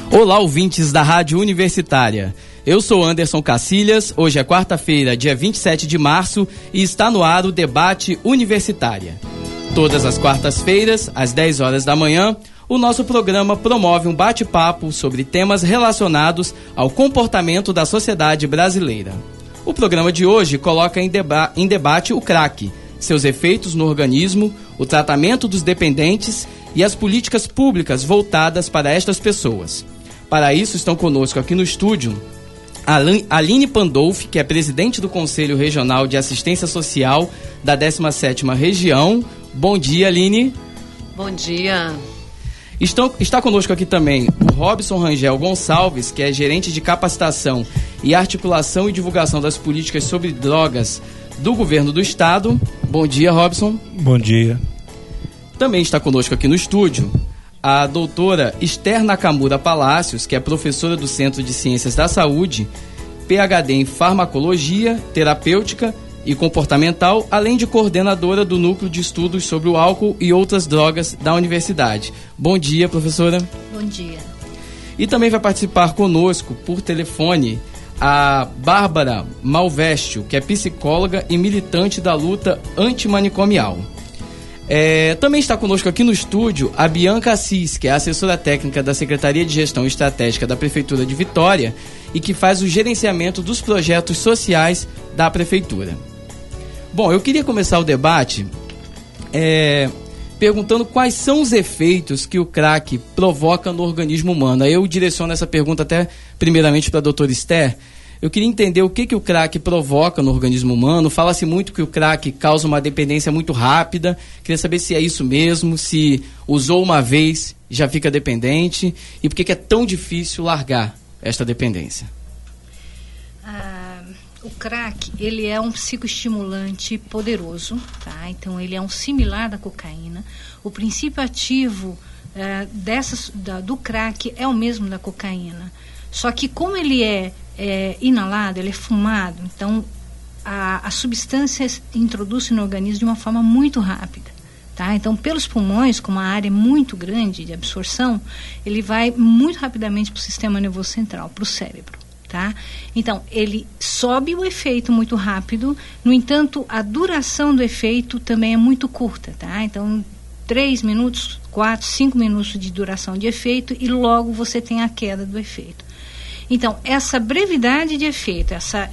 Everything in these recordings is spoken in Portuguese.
Olá, ouvintes da Rádio Universitária. Eu sou Anderson Cacilhas, hoje é quarta-feira, dia 27 de março, e está no ar o Debate Universitária. Todas as quartas-feiras, às 10 horas da manhã, o nosso programa promove um bate-papo sobre temas relacionados ao comportamento da sociedade brasileira. O programa de hoje coloca em debate o crack, seus efeitos no organismo, o tratamento dos dependentes e as políticas públicas voltadas para estas pessoas. Para isso, estão conosco aqui no estúdio Aline Pandolfi, que é presidente do Conselho Regional de Assistência Social da 17ª Região. Bom dia, Aline. Bom dia. Está conosco aqui também o Robson Rangel Gonçalves, que é gerente de capacitação e articulação e divulgação das políticas sobre drogas do Governo do Estado. Bom dia, Robson. Bom dia. Também está conosco aqui no estúdio a doutora Esther Nakamura Palácios, que é professora do Centro de Ciências da Saúde, PhD em Farmacologia, Terapêutica e Comportamental, além de coordenadora do Núcleo de Estudos sobre o Álcool e Outras Drogas da Universidade. Bom dia, professora. Bom dia. E também vai participar conosco, por telefone, a Bárbara Malvestio, que é psicóloga e militante da luta antimanicomial. Também está conosco aqui no estúdio a Bianca Assis, que é assessora técnica da Secretaria de Gestão Estratégica da Prefeitura de Vitória e que faz o gerenciamento dos projetos sociais da Prefeitura. Bom, eu queria começar o debate perguntando quais são os efeitos que o crack provoca no organismo humano. Eu direciono essa pergunta até primeiramente para a doutora Esther. Eu queria entender o que o crack provoca no organismo humano. Fala-se muito que o crack causa uma dependência muito rápida. Queria saber se é isso mesmo, se usou uma vez já fica dependente e por que é tão difícil largar esta dependência. O crack, ele é um psicoestimulante poderoso, tá? Então ele é um similar da cocaína. O princípio ativo do crack é o mesmo da cocaína. Só que como ele é inalado, ele é fumado, então a substância introduz no organismo de uma forma muito rápida, tá? Então pelos pulmões, como a área é muito grande de absorção, ele vai muito rapidamente para o sistema nervoso central, para o cérebro, tá? Então ele sobe o efeito muito rápido, no entanto a duração do efeito também é muito curta, tá? Então 3 minutos, 4, 5 minutos de duração de efeito e logo você tem a queda do efeito. Então, essa brevidade de efeito, essa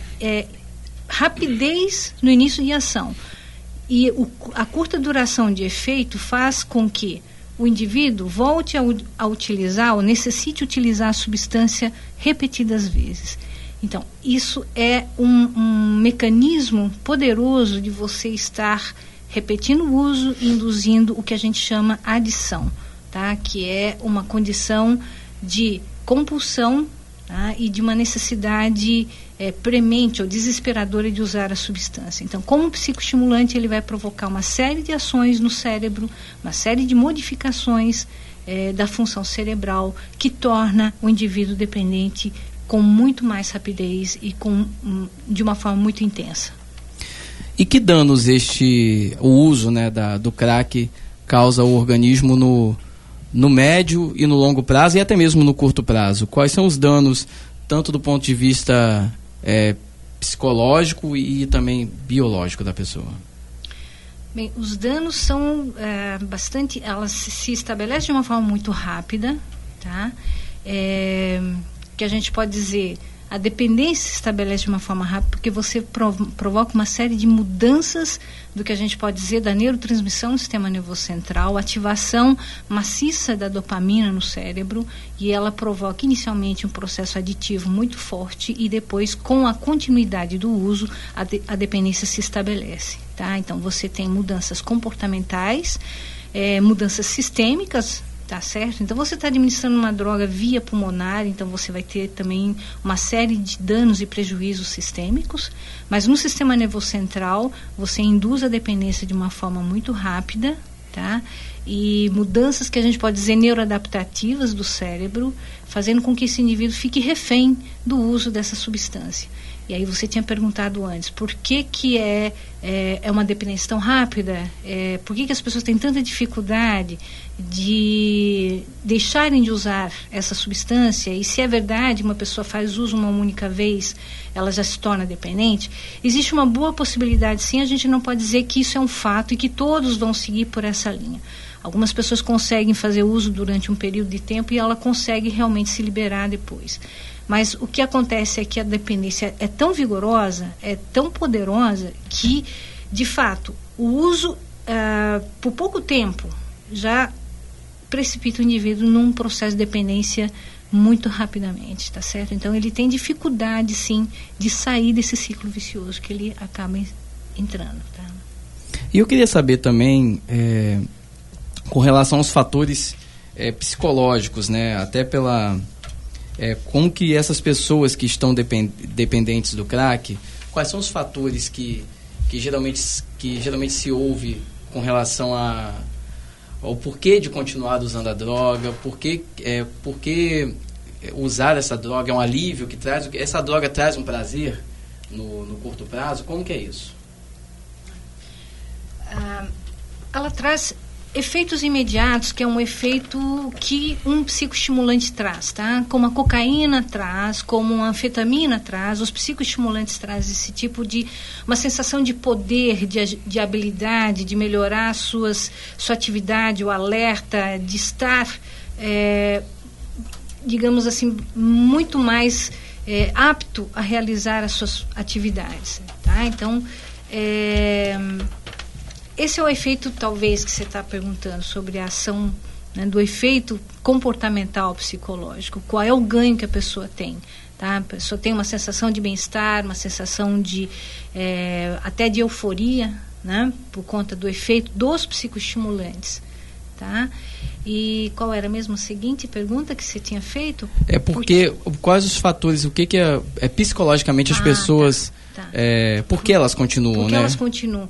rapidez no início de ação e a curta duração de efeito faz com que o indivíduo volte a utilizar ou necessite utilizar a substância repetidas vezes. Então, isso é um mecanismo poderoso de você estar repetindo o uso e induzindo o que a gente chama adição, tá? Que é uma condição de compulsão, tá? E de uma necessidade premente ou desesperadora de usar a substância. Então, como psicoestimulante, ele vai provocar uma série de ações no cérebro, uma série de modificações da função cerebral que torna o indivíduo dependente com muito mais rapidez e de uma forma muito intensa. E que danos o uso, né, do crack causa ao organismo no médio e no longo prazo e até mesmo no curto prazo? Quais são os danos, tanto do ponto de vista psicológico e também biológico da pessoa? Bem, os danos são bastante... Elas se estabelecem de uma forma muito rápida, tá? Que a gente pode dizer... A dependência se estabelece de uma forma rápida porque você provoca uma série de mudanças do que a gente pode dizer da neurotransmissão do sistema nervoso central, ativação maciça da dopamina no cérebro, e ela provoca inicialmente um processo aditivo muito forte e depois, com a continuidade do uso, a dependência se estabelece, tá? Então você tem mudanças comportamentais, mudanças sistêmicas, tá certo? Então você está administrando uma droga via pulmonar, então você vai ter também uma série de danos e prejuízos sistêmicos, mas no sistema nervoso central você induz a dependência de uma forma muito rápida, tá? E mudanças que a gente pode dizer neuroadaptativas do cérebro, fazendo com que esse indivíduo fique refém do uso dessa substância. E aí você tinha perguntado antes, por que é uma dependência tão rápida? Por que as pessoas têm tanta dificuldade de deixarem de usar essa substância, e se é verdade, uma pessoa faz uso uma única vez, ela já se torna dependente, existe uma boa possibilidade, sim, a gente não pode dizer que isso é um fato e que todos vão seguir por essa linha. Algumas pessoas conseguem fazer uso durante um período de tempo e ela consegue realmente se liberar depois. Mas o que acontece é que a dependência é tão vigorosa, é tão poderosa, que, de fato, o uso, por pouco tempo, já precipita o indivíduo num processo de dependência muito rapidamente, tá certo? Então ele tem dificuldade, sim, de sair desse ciclo vicioso que ele acaba entrando, tá? E eu queria saber também, com relação aos fatores psicológicos, né? Até como que essas pessoas que estão dependentes do crack, quais são os fatores que geralmente se ouve com relação ao porquê de continuar usando a droga, por que usar essa droga é um alívio que traz, essa droga traz um prazer no curto prazo, como que é isso? Ela traz efeitos imediatos, que é um efeito que um psicoestimulante traz, tá? Como a cocaína traz, como a anfetamina traz, os psicoestimulantes trazem esse tipo de uma sensação de poder, de habilidade, de melhorar sua atividade, o alerta, de estar, digamos assim, muito mais apto a realizar as suas atividades, tá? Então, esse é o efeito, talvez, que você está perguntando sobre a ação, né, do efeito comportamental psicológico. Qual é o ganho que a pessoa tem? Tá? A pessoa tem uma sensação de bem-estar, uma sensação de até de euforia, né, por conta do efeito dos psicoestimulantes. Tá? E qual era mesmo a seguinte pergunta que você tinha feito? Quais os fatores, o que é psicologicamente as pessoas, por que elas continuam, né? Por que elas continuam?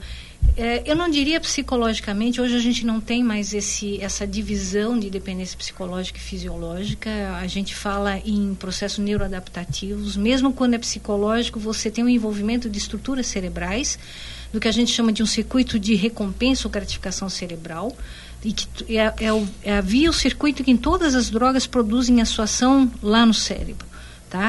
Eu não diria psicologicamente, hoje a gente não tem mais essa divisão de dependência psicológica e fisiológica, a gente fala em processos neuroadaptativos, mesmo quando é psicológico, você tem um envolvimento de estruturas cerebrais, do que a gente chama de um circuito de recompensa ou gratificação cerebral, e que havia o circuito que em todas as drogas produzem a sua ação lá no cérebro, tá?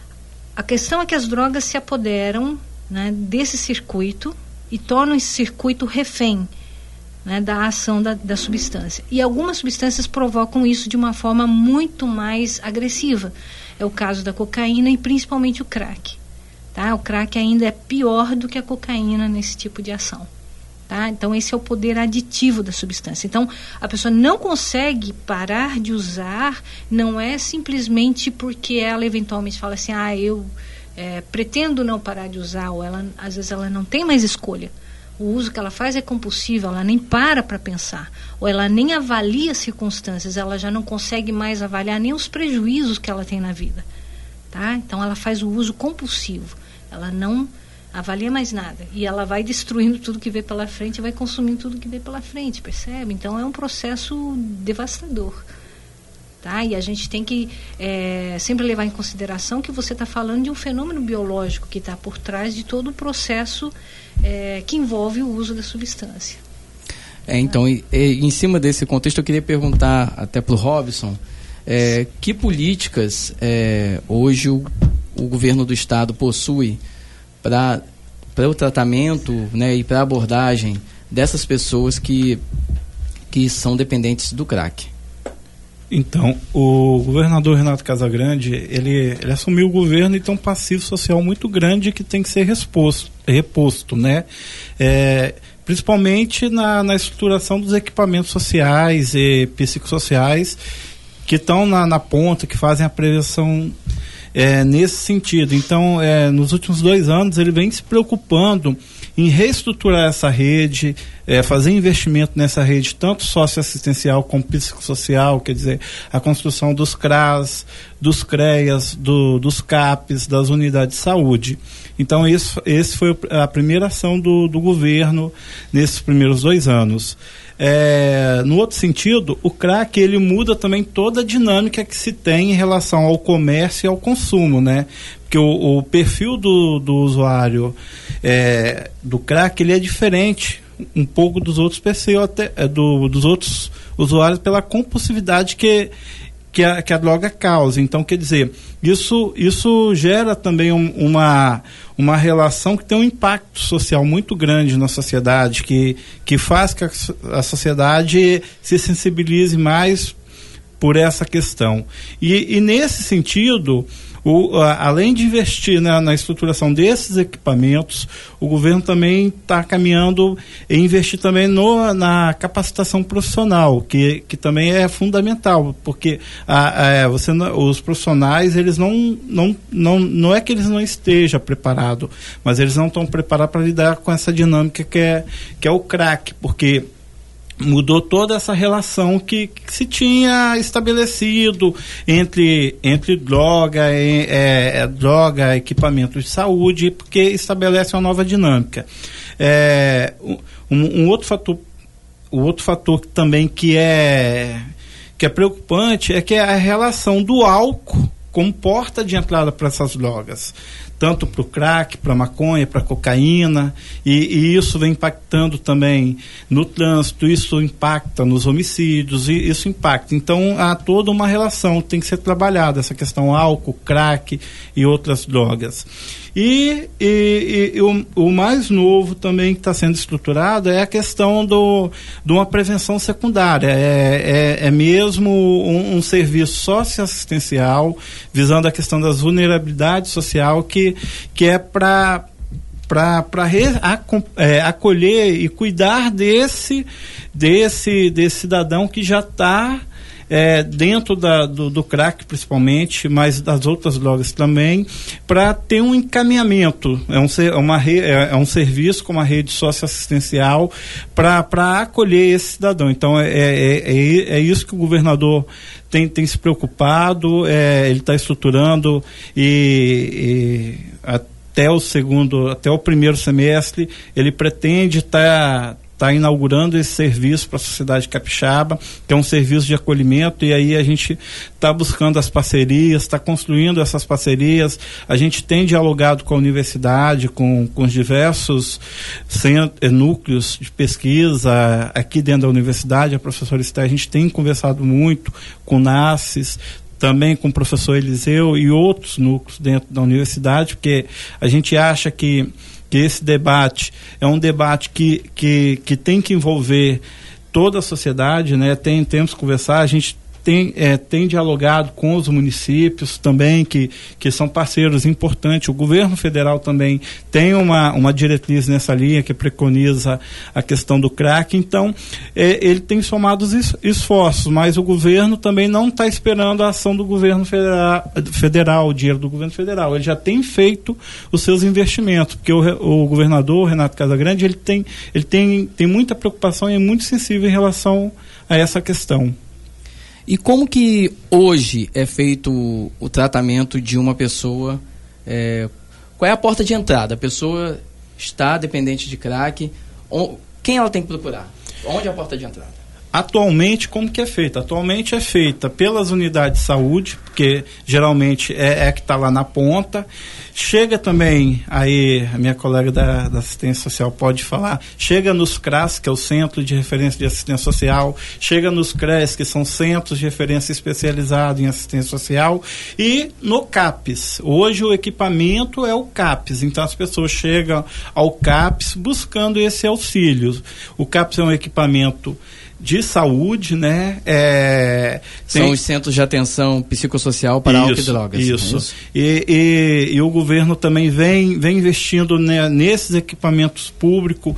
A questão é que as drogas se apoderam, né, desse circuito e tornam esse circuito refém, né, da ação da substância. E algumas substâncias provocam isso de uma forma muito mais agressiva. É o caso da cocaína e principalmente o crack. Tá? O crack ainda é pior do que a cocaína nesse tipo de ação. Tá? Então esse é o poder aditivo da substância. Então a pessoa não consegue parar de usar, não é simplesmente porque ela eventualmente fala assim, eu pretendo não parar de usar, ou às vezes ela não tem mais escolha. O uso que ela faz é compulsivo, ela nem para pensar, ou ela nem avalia as circunstâncias, ela já não consegue mais avaliar nem os prejuízos que ela tem na vida. Tá? Então ela faz o uso compulsivo, ela não avalia mais nada, e ela vai destruindo tudo que vê pela frente, vai consumindo tudo que vê pela frente, percebe? Então é um processo devastador. Tá? E a gente tem que sempre levar em consideração que você está falando de um fenômeno biológico que está por trás de todo o processo que envolve o uso da substância. Então, em cima desse contexto, eu queria perguntar até para o Robson, que políticas hoje o governo do estado possui para o tratamento, né, e para a abordagem dessas pessoas que são dependentes do crack? Então, o governador Renato Casagrande, ele assumiu o governo e tem um passivo social muito grande que tem que ser reposto, né? Principalmente na estruturação dos equipamentos sociais e psicossociais que estão na ponta, que fazem a prevenção nesse sentido. Então, nos últimos 2 anos, ele vem se preocupando em reestruturar essa rede, fazer investimento nessa rede, tanto socioassistencial como psicossocial, quer dizer, a construção dos CRAS, dos CREAS, dos CAPs, das unidades de saúde. Então, esse foi a primeira ação do governo nesses primeiros 2 anos. No outro sentido, o crack, ele muda também toda a dinâmica que se tem em relação ao comércio e ao consumo, né? Porque o perfil do usuário do crack, ele é diferente um pouco dos outros PC, ou até dos outros usuários, pela compulsividade que a droga causa. Então, quer dizer, isso gera também uma relação que tem um impacto social muito grande na sociedade, que faz que a sociedade se sensibilize mais por essa questão. E nesse sentido, além de investir na estruturação desses equipamentos, o governo também está caminhando em investir também na capacitação profissional, que também é fundamental, porque os profissionais, eles não é que eles não estejam preparados, mas eles não estão preparados para lidar com essa dinâmica que é o crack, porque mudou toda essa relação que se tinha estabelecido entre droga, equipamentos de saúde, porque estabelece uma nova dinâmica. O outro fator também que é preocupante é que é a relação do álcool como porta de entrada para essas drogas, tanto para o crack, para a maconha, para a cocaína, e isso vem impactando também no trânsito, isso impacta nos homicídios, e isso impacta. Então, há toda uma relação que tem que ser trabalhada, essa questão álcool, crack e outras drogas. E o mais novo também que está sendo estruturado é a questão de uma prevenção secundária. É mesmo um serviço socioassistencial visando a questão das vulnerabilidades social que é para acolher e cuidar desse cidadão que já está dentro do crack principalmente, mas das outras drogas também, para ter um encaminhamento, é um serviço como a rede socioassistencial para acolher esse cidadão. Então é isso que o governador tem se preocupado, ele está estruturando e até o primeiro semestre ele pretende estar inaugurando esse serviço para a sociedade capixaba, que é um serviço de acolhimento, e aí a gente está buscando as parcerias, está construindo essas parcerias, a gente tem dialogado com a universidade, com os diversos núcleos de pesquisa aqui dentro da universidade, a professora Esther, a gente tem conversado muito com o NACES, também com o professor Eliseu e outros núcleos dentro da universidade, porque a gente acha que esse debate é um debate que tem que envolver toda a sociedade, né? Temos que conversar, a gente tem dialogado com os municípios também, que são parceiros importantes. O governo federal também tem uma diretriz nessa linha que preconiza a questão do crack. Então, ele tem somado os esforços, mas o governo também não está esperando a ação do governo federal, o dinheiro do governo federal. Ele já tem feito os seus investimentos, porque o governador, Renato Casagrande, ele tem muita preocupação e é muito sensível em relação a essa questão. E como que hoje é feito o tratamento de uma pessoa? Qual é a porta de entrada? A pessoa está dependente de crack. Quem ela tem que procurar? Onde é a porta de entrada? Atualmente, como que é feita? Atualmente é feita pelas unidades de saúde, porque geralmente é que está lá na ponta. Chega também, aí a minha colega da assistência social pode falar, chega nos CRAS, que é o Centro de Referência de Assistência Social, chega nos CRES, que são Centros de Referência Especializados em Assistência Social, e no CAPES. Hoje o equipamento é o CAPES, então as pessoas chegam ao CAPES buscando esse auxílio. O CAPES é um equipamento de saúde, né? São os centros de atenção psicossocial para álcool e drogas. Isso. E o governo também vem investindo, né, nesses equipamentos públicos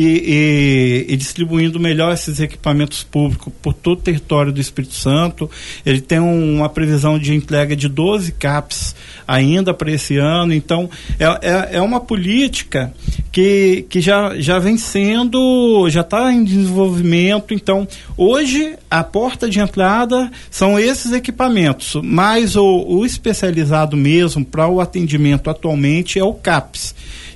e distribuindo melhor esses equipamentos públicos por todo o território do Espírito Santo. Ele tem uma previsão de entrega de 12 CAPs ainda para esse ano. Então, é uma política que já vem sendo, já está em desenvolvimento. Então, hoje a porta de entrada são esses equipamentos, mas o especializado mesmo para o atendimento atualmente é o CAPES,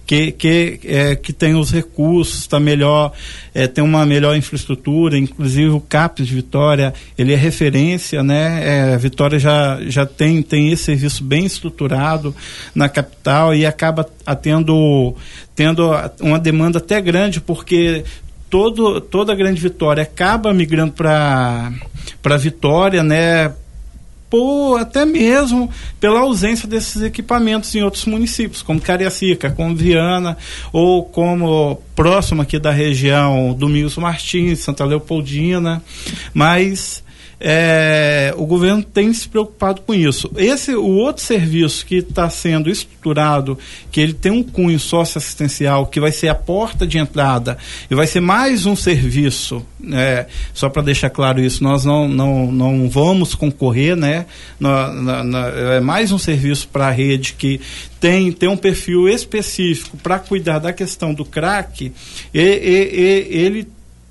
que tem os recursos, tá melhor, tem uma melhor infraestrutura, inclusive o CAPES de Vitória, ele é referência, né? Vitória já tem esse serviço bem estruturado na capital e acaba tendo uma demanda até grande, porque toda a Grande Vitória acaba migrando para Vitória, né? Até mesmo pela ausência desses equipamentos em outros municípios, como Cariacica, como Viana, ou como próximo aqui da região Domingos Martins, Santa Leopoldina, mas o governo tem se preocupado com isso. O outro serviço que está sendo estruturado, que ele tem um cunho socioassistencial, que vai ser a porta de entrada, e vai ser mais um serviço, só para deixar claro isso, nós não vamos concorrer, né? É mais um serviço para a rede que tem um perfil específico para cuidar da questão do crack, ele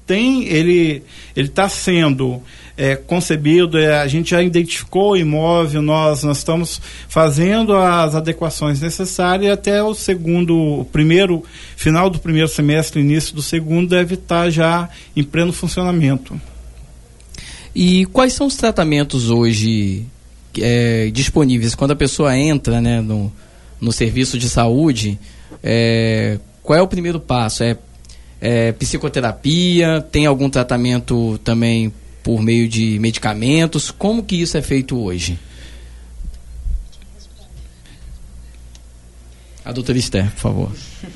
está sendo concebido, a gente já identificou o imóvel, nós estamos fazendo as adequações necessárias, e até final do primeiro semestre, início do segundo, deve estar já em pleno funcionamento. E quais são os tratamentos hoje disponíveis quando a pessoa entra, né, no serviço de saúde? Qual é o primeiro passo? Psicoterapia? Tem algum tratamento também por meio de medicamentos? Como que isso é feito hoje? A doutora Esther, por favor.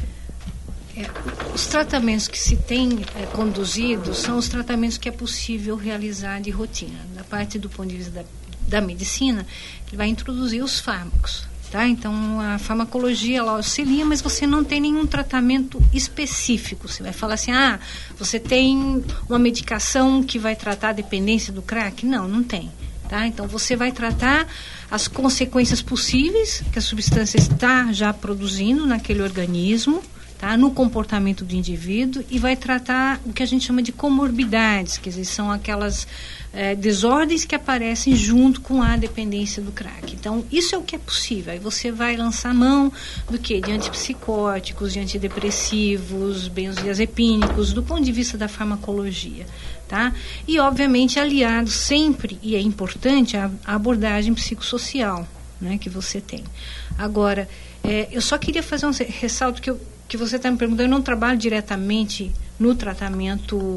Os tratamentos que se tem conduzido são os tratamentos que é possível realizar de rotina. Da parte do ponto de vista da medicina, ele vai introduzir os fármacos. Tá? Então, a farmacologia ela auxilia, mas você não tem nenhum tratamento específico. Você vai falar assim, você tem uma medicação que vai tratar a dependência do crack? Não tem. Tá? Então, você vai tratar as consequências possíveis que a substância está já produzindo naquele organismo, tá? No comportamento do indivíduo, e vai tratar o que a gente chama de comorbidades, que são aquelas desordens que aparecem junto com a dependência do crack. Então, isso é o que é possível. Aí você vai lançar mão do quê? De antipsicóticos, de antidepressivos, benzodiazepínicos, do ponto de vista da farmacologia. Tá? E, obviamente, aliado sempre, e é importante, a abordagem psicossocial, né, que você tem. Agora, eu só queria fazer um ressalto que você está me perguntando. Eu não trabalho diretamente no tratamento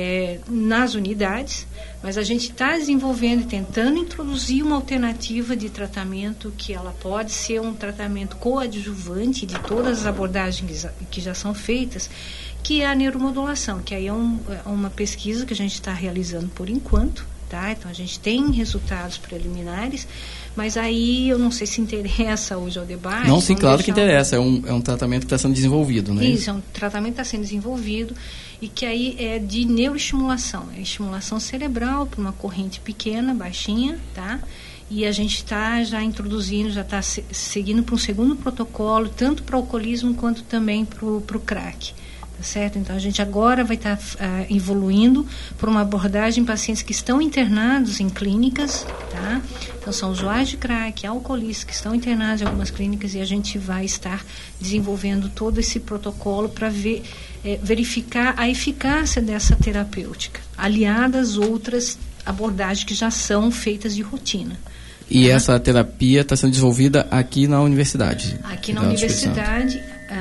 nas unidades, mas a gente está desenvolvendo e tentando introduzir uma alternativa de tratamento que ela pode ser um tratamento coadjuvante de todas as abordagens que já são feitas, que é a neuromodulação, que aí é uma pesquisa que a gente está realizando por enquanto, tá? Então a gente tem resultados preliminares, mas aí eu não sei se interessa hoje ao debate. Não, sim, claro que interessa. É um tratamento que está sendo desenvolvido, né? Isso, é um tratamento que está sendo desenvolvido e que aí é de neuroestimulação. É estimulação cerebral por uma corrente pequena, baixinha, tá? E a gente está já introduzindo, já está seguindo para um segundo protocolo, tanto para o alcoolismo quanto também para o crack. Tá certo? Então, a gente agora vai estar evoluindo por uma abordagem em pacientes que estão internados em clínicas, tá? Então, são usuários de crack, alcoolistas que estão internados em algumas clínicas, e a gente vai estar desenvolvendo todo esse protocolo para verificar a eficácia dessa terapêutica, aliada às outras abordagens que já são feitas de rotina. E essa terapia está sendo desenvolvida aqui na universidade? Aqui na universidade,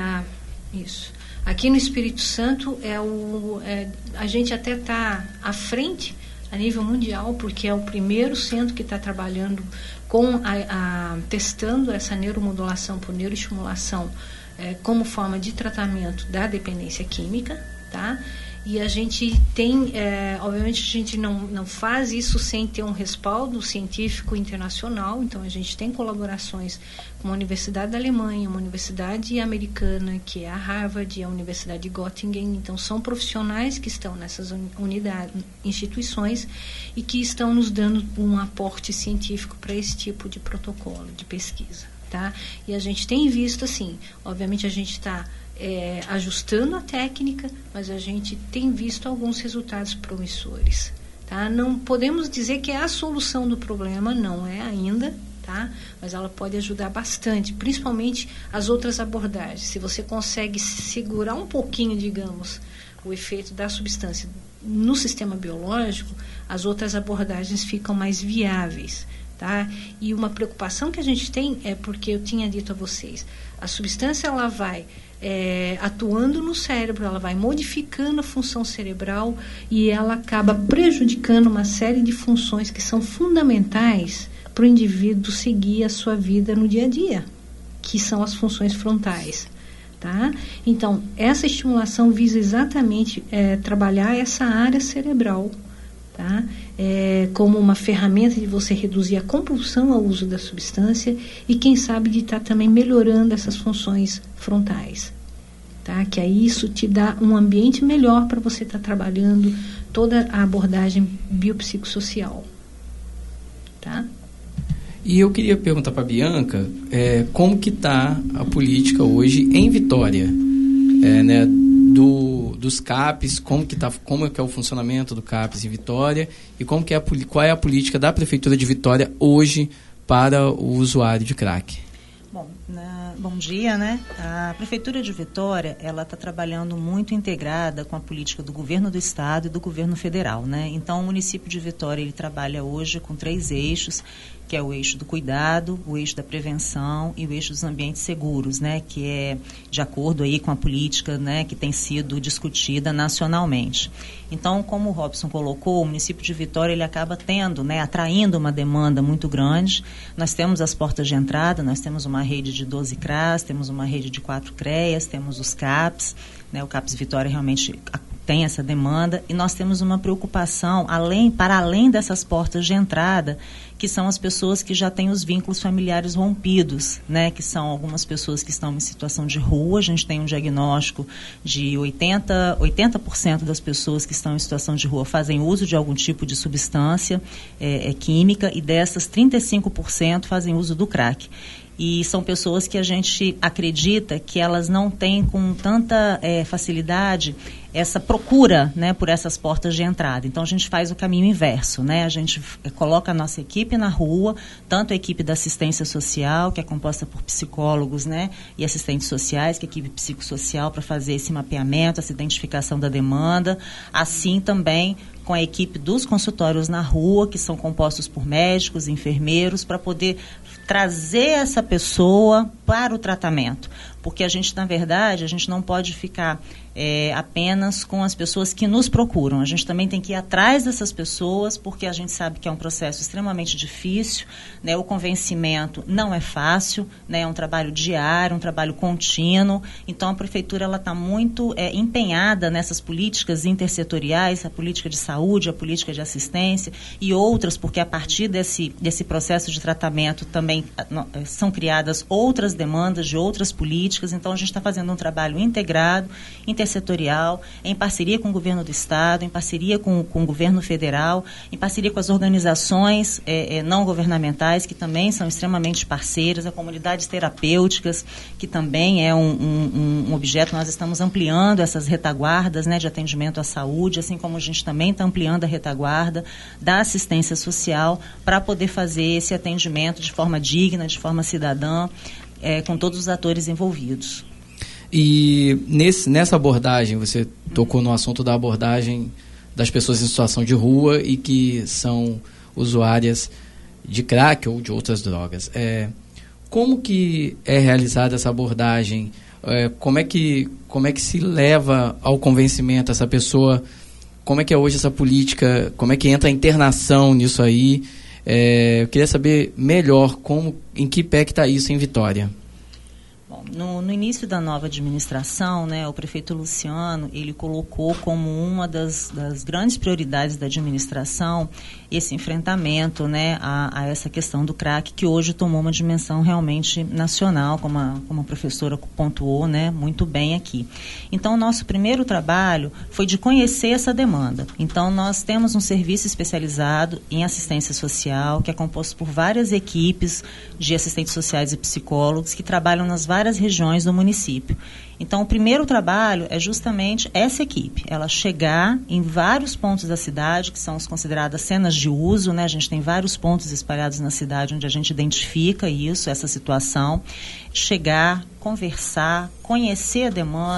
isso. Aqui no Espírito Santo, a gente até está à frente a nível mundial, porque é o primeiro centro que está trabalhando com testando essa neuromodulação por neuroestimulação como forma de tratamento da dependência química, tá? E a gente tem, obviamente a gente não faz isso sem ter um respaldo científico internacional. Então a gente tem colaborações com a Universidade da Alemanha, uma universidade americana, que é a Harvard, e a Universidade de Göttingen. Então são profissionais que estão nessas instituições e que estão nos dando um aporte científico para esse tipo de protocolo de pesquisa, tá? E a gente tem visto, assim, obviamente a gente está ajustando a técnica, mas a gente tem visto alguns resultados promissores, tá? Não podemos dizer que é a solução do problema, não é ainda, tá? Mas ela pode ajudar bastante, principalmente as outras abordagens. Se você consegue segurar um pouquinho, digamos, o efeito da substância no sistema biológico, as outras abordagens ficam mais viáveis, tá? E uma preocupação que a gente tem é porque eu tinha dito a vocês, a substância ela vai atuando no cérebro, ela vai modificando a função cerebral e ela acaba prejudicando uma série de funções que são fundamentais para o indivíduo seguir a sua vida no dia a dia, que são as funções frontais. Tá? Então, essa estimulação visa exatamente trabalhar essa área cerebral, tá? Como uma ferramenta de você reduzir a compulsão ao uso da substância e, quem sabe, de estar também melhorando essas funções frontais. Tá? Que aí isso te dá um ambiente melhor para você estar trabalhando toda a abordagem biopsicossocial. Tá? E eu queria perguntar para a Bianca como que está a política hoje em Vitória, né, dos CAPs, como é que é o funcionamento do CAPs em Vitória e qual é a política da Prefeitura de Vitória hoje para o usuário de crack. Bom dia, né? A Prefeitura de Vitória, ela está trabalhando muito integrada com a política do governo do estado e do governo federal, né? Então, o município de Vitória, ele trabalha hoje com 3 eixos, que é o eixo do cuidado, o eixo da prevenção e o eixo dos ambientes seguros, né? Que é de acordo aí com a política, né, que tem sido discutida nacionalmente. Então, como o Robson colocou, o município de Vitória, ele acaba tendo, né, atraindo uma demanda muito grande. Nós temos as portas de entrada, nós temos uma rede de 12 CRAs, temos uma rede de 4 CREAs, temos os CAPs, né, o CAPs Vitória realmente tem essa demanda, e nós temos uma preocupação para além dessas portas de entrada, que são as pessoas que já têm os vínculos familiares rompidos, né, que são algumas pessoas que estão em situação de rua. A gente tem um diagnóstico de 80% das pessoas que estão em situação de rua fazem uso de algum tipo de substância química, e dessas 35% fazem uso do crack. E são pessoas que a gente acredita que elas não têm com tanta facilidade essa procura, né, por essas portas de entrada. Então, a gente faz o caminho inverso, né? A gente coloca a nossa equipe na rua, tanto a equipe da assistência social, que é composta por psicólogos, né, e assistentes sociais, que é a equipe psicossocial, para fazer esse mapeamento, essa identificação da demanda, assim também com a equipe dos consultórios na rua, que são compostos por médicos, enfermeiros, para poder trazer essa pessoa para o tratamento. Porque a gente, na verdade, a gente não pode ficar apenas com as pessoas que nos procuram. A gente também tem que ir atrás dessas pessoas, porque a gente sabe que é um processo extremamente difícil, né? O convencimento não é fácil, né? É um trabalho diário, um trabalho contínuo. Então, a Prefeitura está muito empenhada nessas políticas intersetoriais, a política de saúde, a política de assistência e outras, porque a partir desse processo de tratamento também são criadas outras demandas de outras políticas. Então, a gente está fazendo um trabalho integrado, intersetorial, em parceria com o governo do estado, em parceria com o governo federal, em parceria com as organizações não governamentais, que também são extremamente parceiras, as comunidades terapêuticas, que também é um objeto. Nós estamos ampliando essas retaguardas, né, de atendimento à saúde, assim como a gente também está ampliando a retaguarda da assistência social para poder fazer esse atendimento de forma digna, de forma cidadã, com todos os atores envolvidos. E nessa abordagem, você tocou no assunto da abordagem das pessoas em situação de rua e que são usuárias de crack ou de outras drogas. Como que é realizada essa abordagem? Como é que se leva ao convencimento essa pessoa? Como é que é hoje essa política? Como é que entra a internação nisso aí? Eu queria saber melhor em que pé que está isso em Vitória. Bom, no início da nova administração, né, o prefeito Luciano, ele colocou como uma das grandes prioridades da administração esse enfrentamento, né, a essa questão do crack, que hoje tomou uma dimensão realmente nacional, como a professora pontuou, né, muito bem aqui. Então, o nosso primeiro trabalho foi de conhecer essa demanda. Então, nós temos um serviço especializado em assistência social, que é composto por várias equipes de assistentes sociais e psicólogos que trabalham nas várias regiões do município. Então, o primeiro trabalho é justamente essa equipe, ela chegar em vários pontos da cidade, que são as consideradas cenas de uso, né? A gente tem vários pontos espalhados na cidade onde a gente identifica isso, essa situação, chegar, conversar, conhecer a demanda,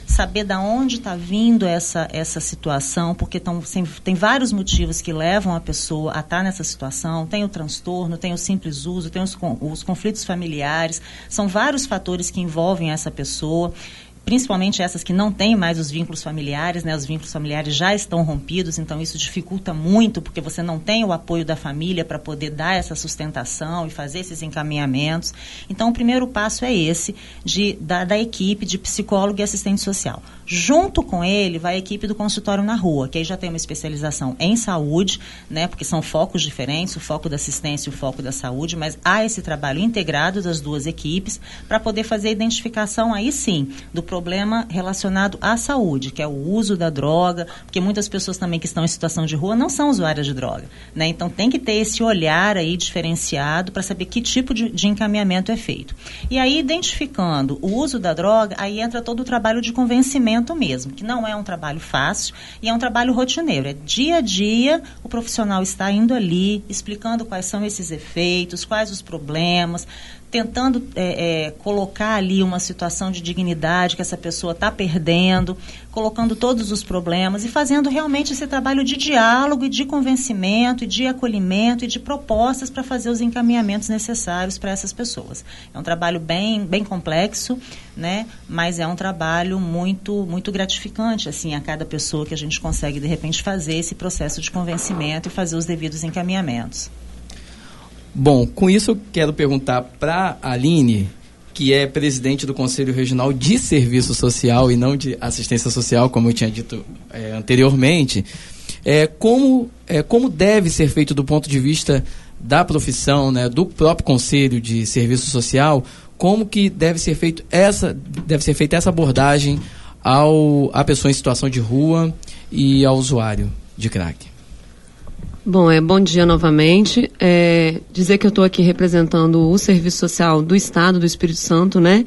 saber de onde está vindo essa situação, porque tem vários motivos que levam a pessoa a estar nessa situação. Tem o transtorno, tem o simples uso, tem os conflitos familiares, são vários fatores que envolvem essa pessoa, principalmente essas que não têm mais os vínculos familiares, né? Os vínculos familiares já estão rompidos, então isso dificulta muito, porque você não tem o apoio da família para poder dar essa sustentação e fazer esses encaminhamentos. Então, o primeiro passo é esse, da equipe de psicólogo e assistente social. Junto com ele, vai a equipe do consultório na rua, que aí já tem uma especialização em saúde, né? Porque são focos diferentes, o foco da assistência e o foco da saúde, mas há esse trabalho integrado das duas equipes para poder fazer a identificação, aí sim, do problema relacionado à saúde, que é o uso da droga, porque muitas pessoas também que estão em situação de rua não são usuárias de droga, né? Então tem que ter esse olhar aí diferenciado para saber que tipo de encaminhamento é feito. E aí, identificando o uso da droga, aí entra todo o trabalho de convencimento mesmo, que não é um trabalho fácil e é um trabalho rotineiro. É dia a dia o profissional está indo ali, explicando quais são esses efeitos, quais os problemas, tentando colocar ali uma situação de dignidade que essa pessoa está perdendo, colocando todos os problemas e fazendo realmente esse trabalho de diálogo e de convencimento e de acolhimento e de propostas para fazer os encaminhamentos necessários para essas pessoas. É um trabalho bem complexo, né? Mas é um trabalho muito gratificante, assim, a cada pessoa que a gente consegue, de repente, fazer esse processo de convencimento e fazer os devidos encaminhamentos. Bom, com isso eu quero perguntar para a Aline, que é presidente do Conselho Regional de Serviço Social e não de Assistência Social, como eu tinha dito anteriormente, como deve ser feito do ponto de vista da profissão, né, do próprio Conselho de Serviço Social, como que deve ser feita essa abordagem à pessoa em situação de rua e ao usuário de crack. Bom, bom dia novamente. Dizer que eu estou aqui representando o Serviço Social do Estado do Espírito Santo, né?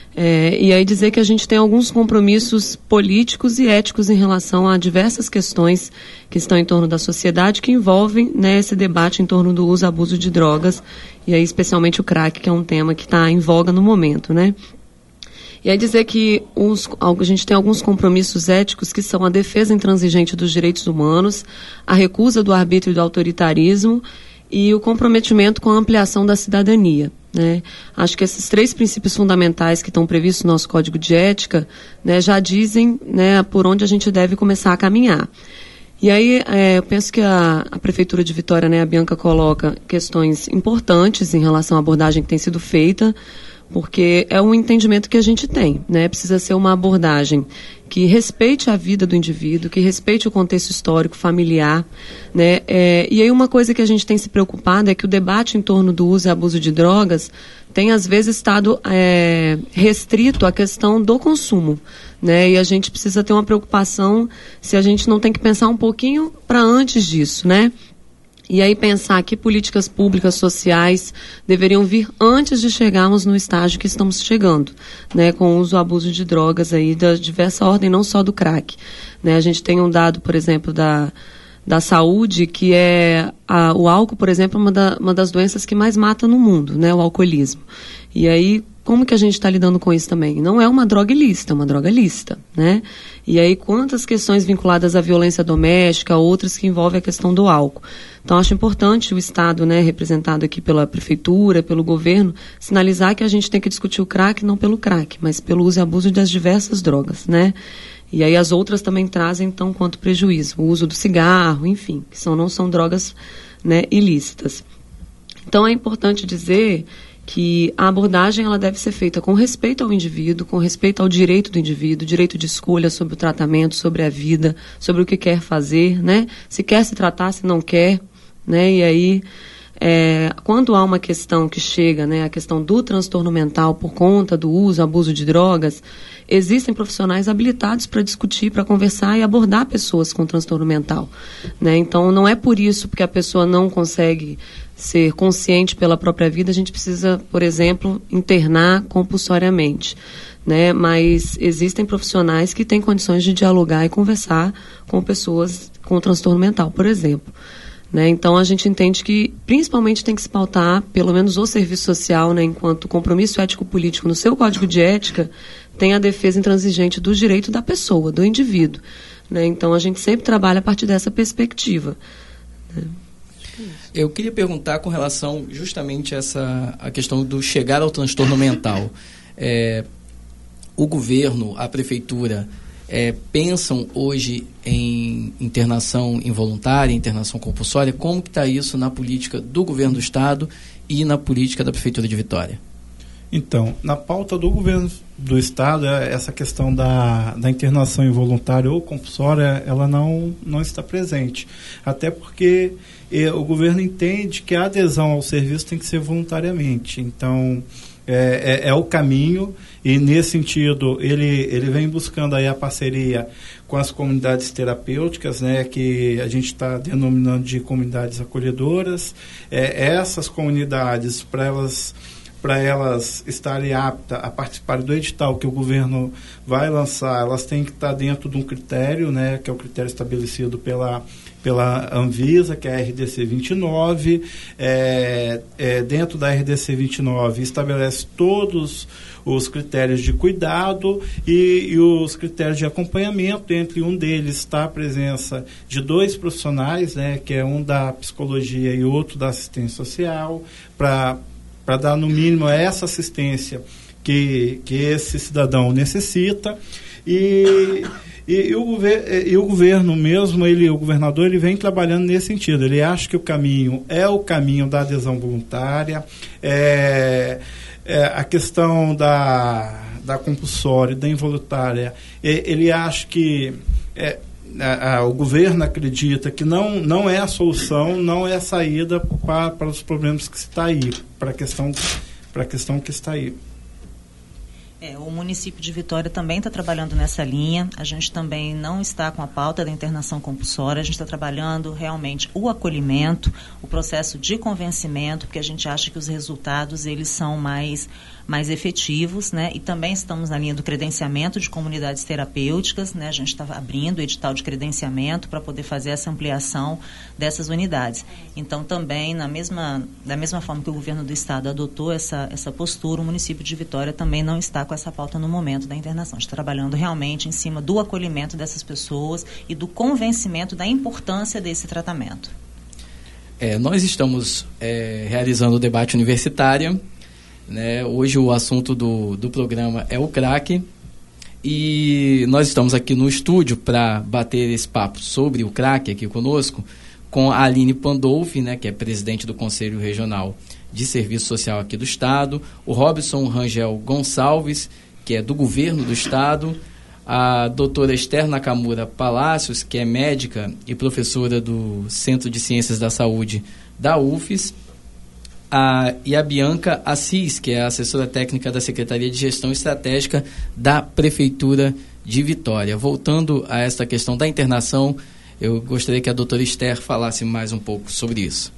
E aí dizer que a gente tem alguns compromissos políticos e éticos em relação a diversas questões que estão em torno da sociedade que envolvem, né, esse debate em torno do uso e abuso de drogas, e aí especialmente o crack, que é um tema que está em voga no momento, né? E aí dizer que a gente tem alguns compromissos éticos que são a defesa intransigente dos direitos humanos, a recusa do arbítrio e do autoritarismo e o comprometimento com a ampliação da cidadania, né? Acho que esses 3 princípios fundamentais que estão previstos no nosso Código de Ética, né, já dizem, né, por onde a gente deve começar a caminhar. E aí eu penso que a Prefeitura de Vitória, né, a Bianca, coloca questões importantes em relação à abordagem que tem sido feita, porque é um entendimento que a gente tem, né? Precisa ser uma abordagem que respeite a vida do indivíduo, que respeite o contexto histórico, familiar, né? E aí uma coisa que a gente tem se preocupado é que o debate em torno do uso e abuso de drogas tem às vezes estado restrito à questão do consumo, né? E a gente precisa ter uma preocupação se a gente não tem que pensar um pouquinho para antes disso, né? E aí pensar que políticas públicas sociais deveriam vir antes de chegarmos no estágio que estamos chegando, né, com o uso e abuso de drogas aí da diversa ordem, não só do crack, né? A gente tem um dado, por exemplo, da saúde, que o álcool, por exemplo, uma das doenças que mais mata no mundo, né, o alcoolismo. E aí, como que a gente está lidando com isso também? Não é uma droga ilícita, é uma droga lícita, né? E aí, quantas questões vinculadas à violência doméstica, outras que envolvem a questão do álcool. Então, acho importante o Estado, né, representado aqui pela Prefeitura, pelo governo, sinalizar que a gente tem que discutir o crack não pelo crack, mas pelo uso e abuso das diversas drogas, né? E aí as outras também trazem, então, quanto prejuízo. O uso do cigarro, enfim, que não são drogas, né, ilícitas. Então, é importante dizer que a abordagem ela deve ser feita com respeito ao indivíduo, com respeito ao direito do indivíduo, direito de escolha sobre o tratamento, sobre a vida, sobre o que quer fazer, né? Se quer se tratar, se não quer, né? E aí, quando há uma questão que chega, né, a questão do transtorno mental por conta do uso, abuso de drogas, existem profissionais habilitados para discutir, para conversar e abordar pessoas com transtorno mental, né? Então, não é por isso, porque a pessoa não consegue ser consciente pela própria vida, a gente precisa, por exemplo, internar compulsoriamente, né? Mas existem profissionais que têm condições de dialogar e conversar com pessoas com transtorno mental, por exemplo, né? Então, a gente entende que, principalmente, tem que se pautar, pelo menos o serviço social, né, enquanto compromisso ético-político no seu Código de Ética, tem a defesa intransigente do direito da pessoa, do indivíduo, né? Então, a gente sempre trabalha a partir dessa perspectiva, né? Eu queria perguntar com relação justamente a questão do chegar ao transtorno mental. O governo, a prefeitura, pensam hoje em internação involuntária, internação compulsória? Como que está isso na política do governo do Estado e na política da Prefeitura de Vitória? Então, na pauta do governo do Estado, essa questão da internação involuntária ou compulsória, ela não está presente. Até porque o governo entende que a adesão ao serviço tem que ser voluntariamente. Então, é o caminho, e nesse sentido ele vem buscando aí a parceria com as comunidades terapêuticas, né, que a gente está denominando de comunidades acolhedoras. Essas comunidades, para elas estarem aptas a participar do edital que o governo vai lançar, elas têm que estar dentro de um critério, né, que é o critério estabelecido pela Anvisa, que é a RDC 29. Dentro da RDC 29 estabelece todos os critérios de cuidado e os critérios de acompanhamento. Entre um deles está a presença de 2 profissionais, né, que é um da psicologia e outro da assistência social, para dar no mínimo essa assistência que esse cidadão necessita. E o governo mesmo, o governador, ele vem trabalhando nesse sentido. Ele acha que o caminho é o caminho da adesão voluntária. A questão da compulsória e da involuntária, ele acha que o governo acredita que não é a solução, não é a saída para os problemas que está aí, para a questão que está aí. O município de Vitória também está trabalhando nessa linha. A gente também não está com a pauta da internação compulsória. A gente está trabalhando realmente o acolhimento, o processo de convencimento, porque a gente acha que os resultados eles são mais efetivos, né? E também estamos na linha do credenciamento de comunidades terapêuticas, né? A gente está abrindo o edital de credenciamento para poder fazer essa ampliação dessas unidades. Então, também, da mesma forma que o governo do Estado adotou essa postura, o município de Vitória também não está com essa pauta no momento da internação. Está trabalhando realmente em cima do acolhimento dessas pessoas e do convencimento da importância desse tratamento. Nós estamos realizando o debate universitário, né? Hoje o assunto do programa é o crack, e nós estamos aqui no estúdio para bater esse papo sobre o crack aqui conosco, com a Aline Pandolfi, né, que é presidente do Conselho Regional de Serviço Social aqui do Estado, o Robson Rangel Gonçalves, que é do Governo do Estado, a doutora Esther Nakamura Palacios, que é médica e professora do Centro de Ciências da Saúde da UFES, e a Bianca Assis, que é a assessora técnica da Secretaria de Gestão Estratégica da Prefeitura de Vitória. Voltando a esta questão da internação, eu gostaria que a doutora Esther falasse mais um pouco sobre isso.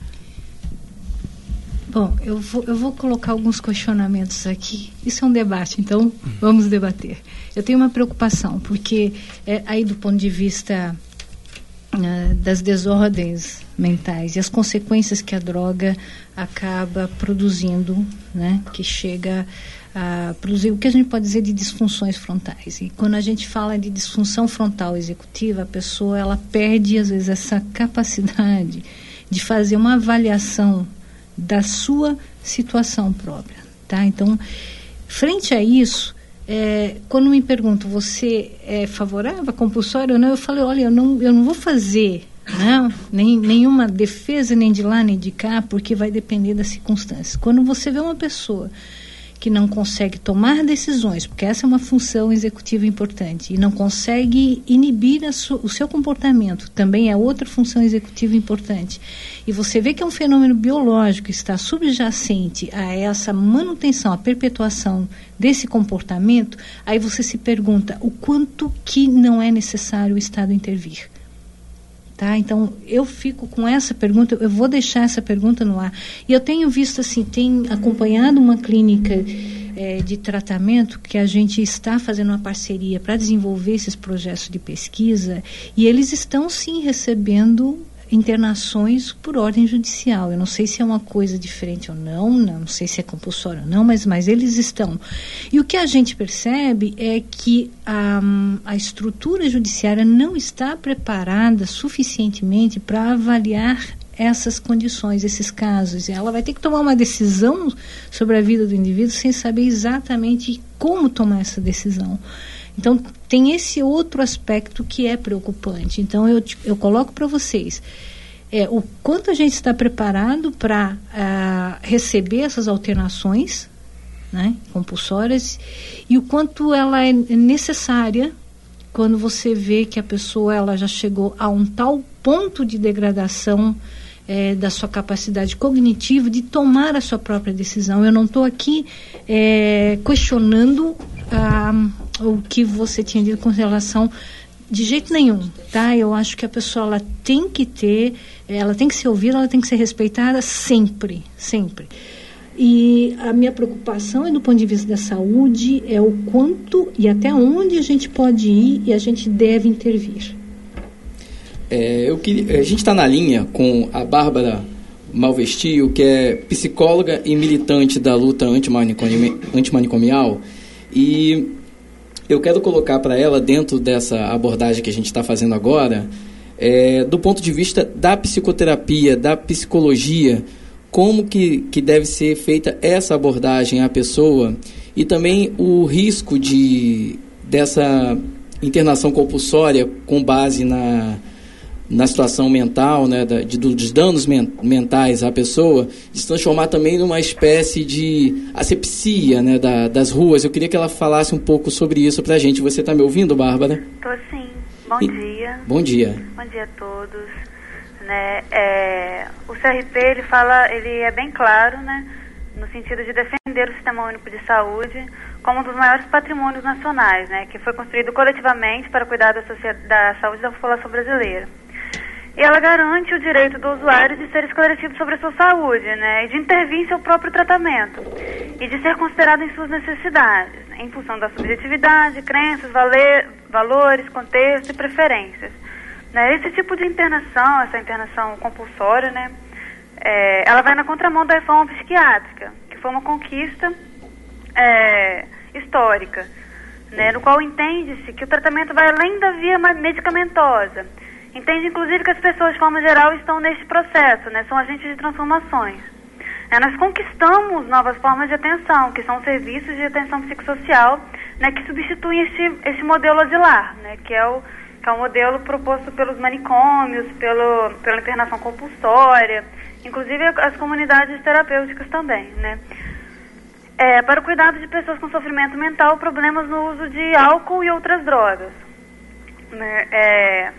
Bom, eu vou colocar alguns questionamentos aqui. Isso é um debate, então vamos debater. Eu tenho uma preocupação, porque aí do ponto de vista das desordens mentais e as consequências que a droga acaba produzindo, né, que chega a produzir o que a gente pode dizer de disfunções frontais. E quando a gente fala de disfunção frontal executiva, a pessoa ela perde às vezes essa capacidade de fazer uma avaliação da sua situação própria, tá? Então, frente a isso, quando me perguntam, você é favorável à compulsória ou não, eu falei, olha, eu não vou fazer, né, nenhuma defesa nem de lá nem de cá, porque vai depender das circunstâncias. Quando você vê uma pessoa que não consegue tomar decisões, porque essa é uma função executiva importante, e não consegue inibir o seu comportamento, também é outra função executiva importante, e você vê que é um fenômeno biológico que está subjacente a essa manutenção, a perpetuação desse comportamento, aí você se pergunta o quanto que não é necessário o Estado intervir. Tá? Então, eu fico com essa pergunta, eu vou deixar essa pergunta no ar. E eu tenho visto, assim, tenho acompanhado uma clínica de tratamento que a gente está fazendo uma parceria para desenvolver esses projetos de pesquisa, e eles estão, sim, recebendo internações por ordem judicial. Eu não sei se é uma coisa diferente ou não sei se é compulsório ou não, mas eles estão. E o que a gente percebe é que a estrutura judiciária não está preparada suficientemente para avaliar essas condições, esses casos. Ela vai ter que tomar uma decisão sobre a vida do indivíduo sem saber exatamente como tomar essa decisão. Então, tem esse outro aspecto que é preocupante. Então, eu coloco para vocês o quanto a gente está preparado para receber essas alternações, né, compulsórias, e o quanto ela é necessária quando você vê que a pessoa ela já chegou a um tal ponto de degradação da sua capacidade cognitiva de tomar a sua própria decisão. Eu não estou aqui questionando o que você tinha dito com relação de jeito nenhum, tá? Eu acho que a pessoa ela tem que ser ouvida, ela tem que ser respeitada sempre, sempre. E a minha preocupação é do ponto de vista da saúde, é o quanto e até onde a gente pode ir e a gente deve intervir. A gente está na linha com a Bárbara Malvestio, que é psicóloga e militante da luta antimanicomial, e eu quero colocar para ela, dentro dessa abordagem que a gente está fazendo agora, do ponto de vista da psicoterapia, da psicologia, como que deve ser feita essa abordagem à pessoa, e também o risco dessa internação compulsória com base na situação mental, né, dos danos mentais à pessoa, de se transformar também numa espécie de asepsia, né, das ruas. Eu queria que ela falasse um pouco sobre isso pra gente. Você está me ouvindo, Bárbara? Estou sim. Bom dia. Bom dia. Bom dia a todos. Né, o CRP, ele é bem claro, né, no sentido de defender o Sistema Único de Saúde como um dos maiores patrimônios nacionais, né, que foi construído coletivamente para cuidar da saúde da população brasileira. E ela garante o direito do usuário de ser esclarecido sobre a sua saúde, né, e de intervir em seu próprio tratamento, e de ser considerado em suas necessidades, né, em função da subjetividade, crenças, valores, contexto e preferências. Né, esse tipo de internação, essa internação compulsória, né, ela vai na contramão da reforma psiquiátrica, que foi uma conquista histórica, né, no qual entende-se que o tratamento vai além da via medicamentosa. Entende, inclusive, que as pessoas, de forma geral, estão neste processo, né? São agentes de transformações. Nós conquistamos novas formas de atenção, que são serviços de atenção psicossocial, né, que substituem esse modelo asilar, né, que é o modelo proposto pelos manicômios, pela internação compulsória, inclusive as comunidades terapêuticas também, né? Para o cuidado de pessoas com sofrimento mental, problemas no uso de álcool e outras drogas, né?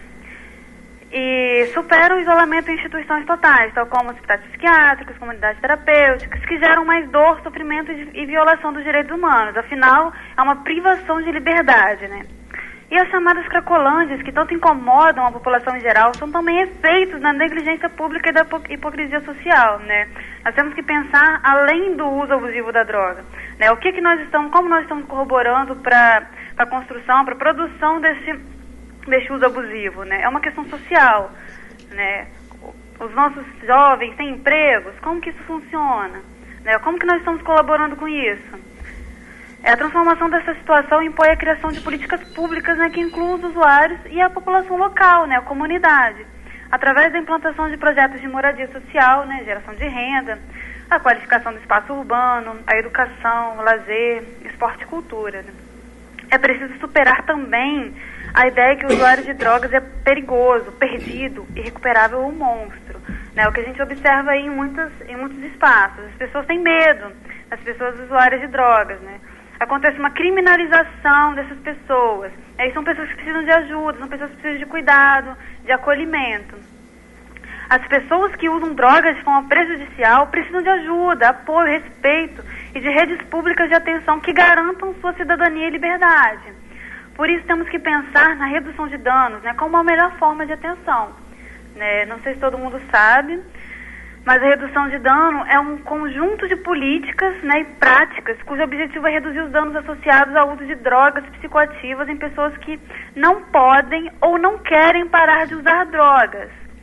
E supera o isolamento em instituições totais, tal como hospitais psiquiátricos, comunidades terapêuticas, que geram mais dor, sofrimento e violação dos direitos humanos. Afinal, é uma privação de liberdade, né? E as chamadas cracolândias, que tanto incomodam a população em geral, são também efeitos da negligência pública e da hipocrisia social, né? Nós temos que pensar além do uso abusivo da droga, né? Como nós estamos corroborando para a construção, para a produção desse uso abusivo, né? É uma questão social, né? Os nossos jovens têm empregos, como que isso funciona? Né? Como que nós estamos colaborando com isso? A transformação dessa situação impõe a criação de políticas públicas, né, que incluam os usuários e a população local, né, a comunidade, através da implantação de projetos de moradia social, né, geração de renda, a qualificação do espaço urbano, a educação, o lazer, esporte e cultura, né? É preciso superar também a ideia que o usuário de drogas é perigoso, perdido, irrecuperável ou monstro, né? O que a gente observa aí em muitos espaços. As pessoas têm medo, as pessoas usuárias de drogas, né? Acontece uma criminalização dessas pessoas. Aí são pessoas que precisam de ajuda, são pessoas que precisam de cuidado, de acolhimento. As pessoas que usam drogas de forma prejudicial precisam de ajuda, apoio, respeito e de redes públicas de atenção que garantam sua cidadania e liberdade. Por isso temos que pensar na redução de danos, né, como a melhor forma de atenção. Né? Não sei se todo mundo sabe, mas a redução de dano é um conjunto de políticas, né, e práticas cujo objetivo é reduzir os danos associados ao uso de drogas psicoativas em pessoas que não podem ou não querem parar de usar drogas.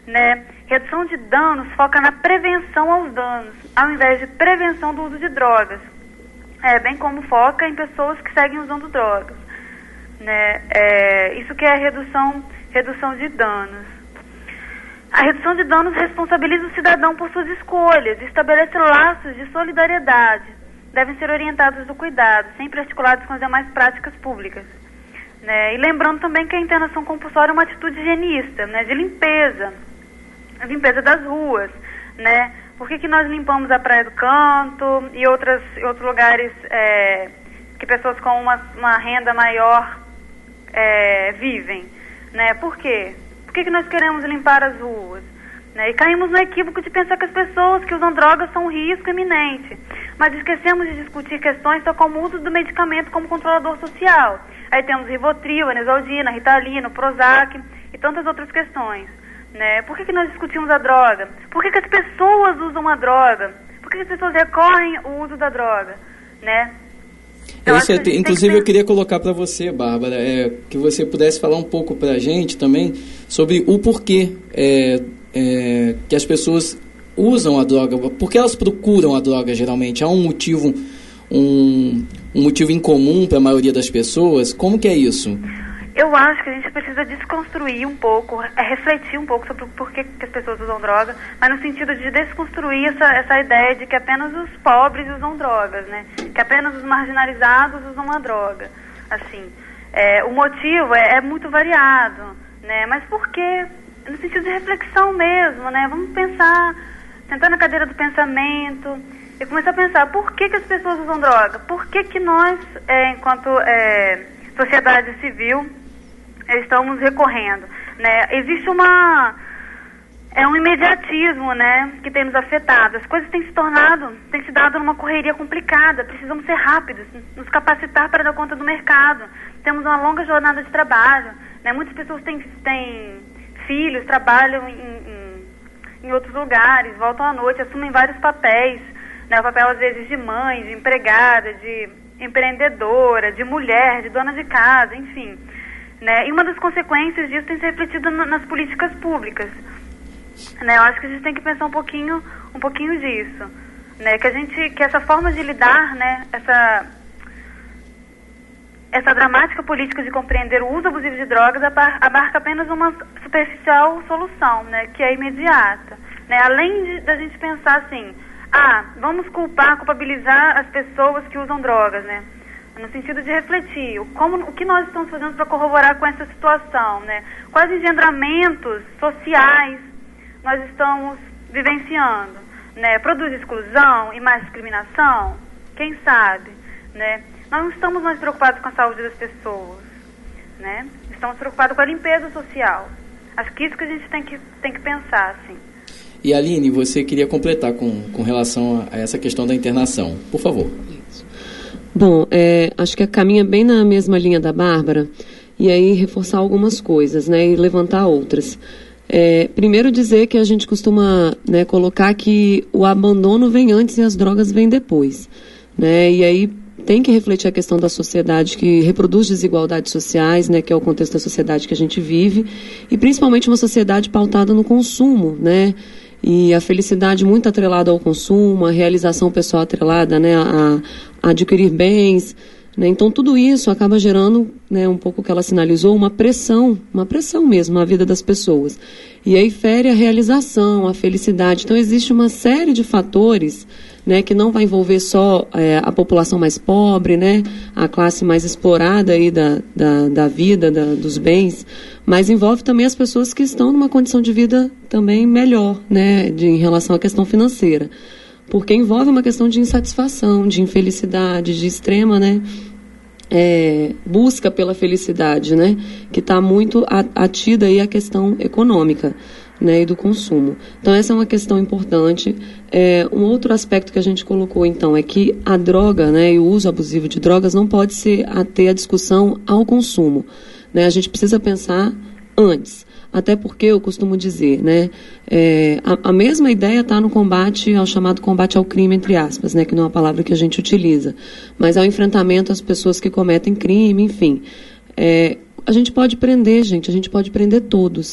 né? Redução de danos foca na prevenção aos danos, ao invés de prevenção do uso de drogas, bem como foca em pessoas que seguem usando drogas, né? Isso que é redução de danos. A redução de danos responsabiliza o cidadão por suas escolhas, estabelece laços de solidariedade, devem ser orientados do cuidado, sempre articulados com as demais práticas públicas, né? E lembrando também que a internação compulsória é uma atitude higienista, né? De limpeza das ruas, né? Por que nós limpamos a Praia do Canto e outros lugares que pessoas com uma renda maior vivem, né? Por quê? Por que nós queremos limpar as ruas? Né? E caímos no equívoco de pensar que as pessoas que usam drogas são um risco iminente, mas esquecemos de discutir questões tal como o uso do medicamento como controlador social. Aí temos Rivotril, Neosaldina, Ritalina, Prozac e tantas outras questões. Né? Por que nós discutimos a droga? Por que as pessoas usam a droga? Por que as pessoas recorrem ao uso da droga? Né? Inclusive eu queria colocar para você, Bárbara, que você pudesse falar um pouco para a gente também sobre o porquê que as pessoas usam a droga, por que elas procuram a droga geralmente. Há um motivo em comum para a maioria das pessoas? Como que é isso? Eu acho que a gente precisa desconstruir um pouco, refletir um pouco sobre o porquê que as pessoas usam droga, mas no sentido de desconstruir essa ideia de que apenas os pobres usam drogas, né? Que apenas os marginalizados usam a droga. Assim, o motivo é muito variado, né? Mas por quê? No sentido de reflexão mesmo, né? Vamos pensar, sentar na cadeira do pensamento e começar a pensar por que as pessoas usam droga? Por que nós, enquanto sociedade civil, estamos recorrendo, né? Existe um imediatismo, né, que tem nos afetado. As coisas têm se dado numa correria complicada. Precisamos ser rápidos, nos capacitar para dar conta do mercado. Temos uma longa jornada de trabalho, né? Muitas pessoas têm filhos, trabalham em outros lugares, voltam à noite, assumem vários papéis, né? O papel às vezes de mãe, de empregada, de empreendedora, de mulher, de dona de casa, enfim. Né? E uma das consequências disso tem se refletido nas políticas públicas. Né? Eu acho que a gente tem que pensar um pouquinho disso. Né? Que essa forma de lidar, né? Essa dramática política de compreender o uso abusivo de drogas abarca apenas uma superficial solução, né? Que é imediata. Né? Além da gente pensar assim, vamos culpabilizar as pessoas que usam drogas, né? No sentido de refletir o que nós estamos fazendo para corroborar com essa situação, né? Quais engendramentos sociais nós estamos vivenciando, né? Produz exclusão e mais discriminação? Quem sabe, né? Nós não estamos mais preocupados com a saúde das pessoas, né? Estamos preocupados com a limpeza social. Acho que isso que a gente tem que pensar, assim. E Aline, você queria completar com relação a essa questão da internação, por favor. Bom, acho que caminha bem na mesma linha da Bárbara, e aí reforçar algumas coisas, né, e levantar outras. Primeiro dizer que a gente costuma, né, colocar que o abandono vem antes e as drogas vêm depois, né, e aí tem que refletir a questão da sociedade que reproduz desigualdades sociais, né, que é o contexto da sociedade que a gente vive, e principalmente uma sociedade pautada no consumo, né, e a felicidade muito atrelada ao consumo, a realização pessoal atrelada, né, a adquirir bens, né? Então tudo isso acaba gerando, né, um pouco que ela sinalizou, uma pressão mesmo na vida das pessoas. E aí fere a realização, a felicidade. Então existe uma série de fatores, né, que não vai envolver só a população mais pobre, né, a classe mais explorada aí da vida, dos bens, mas envolve também as pessoas que estão numa condição de vida também melhor, né, em relação à questão financeira. Porque envolve uma questão de insatisfação, de infelicidade, de extrema, né, busca pela felicidade, né, que está muito atida aí à questão econômica, né, e do consumo. Então essa é uma questão importante. Um outro aspecto que a gente colocou então é que a droga, né, e o uso abusivo de drogas não pode ser ter a discussão ao consumo, né, a gente precisa pensar antes. Até porque eu costumo dizer, né, a mesma ideia está no combate, ao chamado combate ao crime, entre aspas, né, que não é uma palavra que a gente utiliza, mas ao enfrentamento às pessoas que cometem crime, enfim. A gente pode prender, a gente pode prender todos,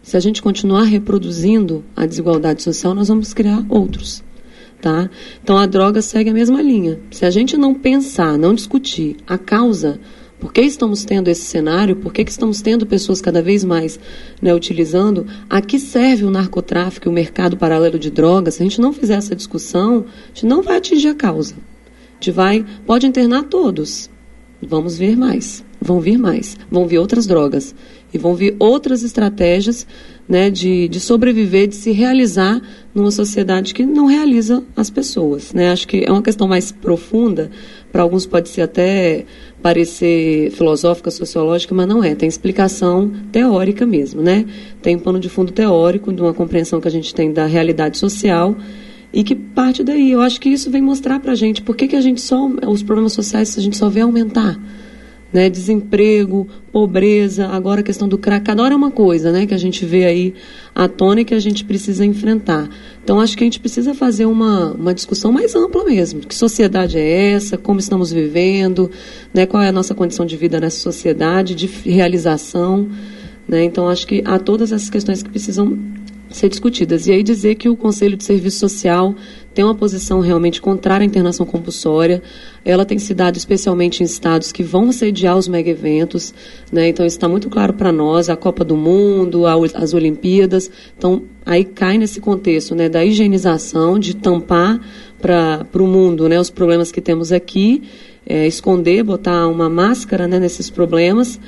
Se a gente continuar reproduzindo a desigualdade social, nós vamos criar outros. Tá? Então, a droga segue a mesma linha. Se a gente não pensar, não discutir a causa, por que estamos tendo esse cenário, por que estamos tendo pessoas cada vez mais, né, utilizando, a que serve o narcotráfico e o mercado paralelo de drogas, se a gente não fizer essa discussão, a gente não vai atingir a causa. A gente pode internar todos, vamos ver mais, vão vir outras drogas, e vão vir outras estratégias, né, de sobreviver, de se realizar numa sociedade que não realiza as pessoas, né? Acho que é uma questão mais profunda, para alguns pode ser até parecer filosófica, sociológica, mas não é, tem explicação teórica mesmo, né? Tem um pano de fundo teórico, de uma compreensão que a gente tem da realidade social, e que parte daí. Eu acho que isso vem mostrar para a gente por que a gente os problemas sociais a gente só vê aumentar. Né, desemprego, pobreza, agora a questão do crack, cada hora é uma coisa, né, que a gente vê aí à tona e que a gente precisa enfrentar. Então, acho que a gente precisa fazer uma discussão mais ampla mesmo. Que sociedade é essa? Como estamos vivendo? Né, qual é a nossa condição de vida nessa sociedade, de realização? Né? Então, acho que há todas essas questões que precisam ser discutidas. E aí dizer que o Conselho de Serviço Social tem uma posição realmente contrária à internação compulsória. Ela tem se dado especialmente em estados que vão sediar os mega-eventos, né? Então, isso está muito claro para nós, a Copa do Mundo, as Olimpíadas. Então, aí cai nesse contexto, né, da higienização, de tampar para o mundo, né, os problemas que temos aqui, esconder, botar uma máscara, né, nesses problemas.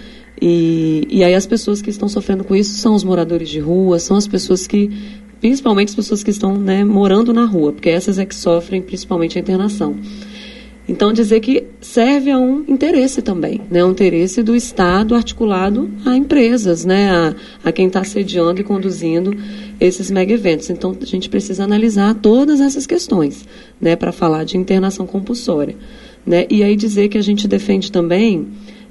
E aí as pessoas que estão sofrendo com isso são os moradores de rua, são as pessoas principalmente as pessoas que estão, né, morando na rua, porque essas é que sofrem principalmente a internação. Então, dizer que serve a um interesse também, né, um interesse do Estado articulado a empresas, né, a quem está sediando e conduzindo esses mega-eventos. Então, a gente precisa analisar todas essas questões, né, para falar de internação compulsória. Né, e aí dizer que a gente defende também,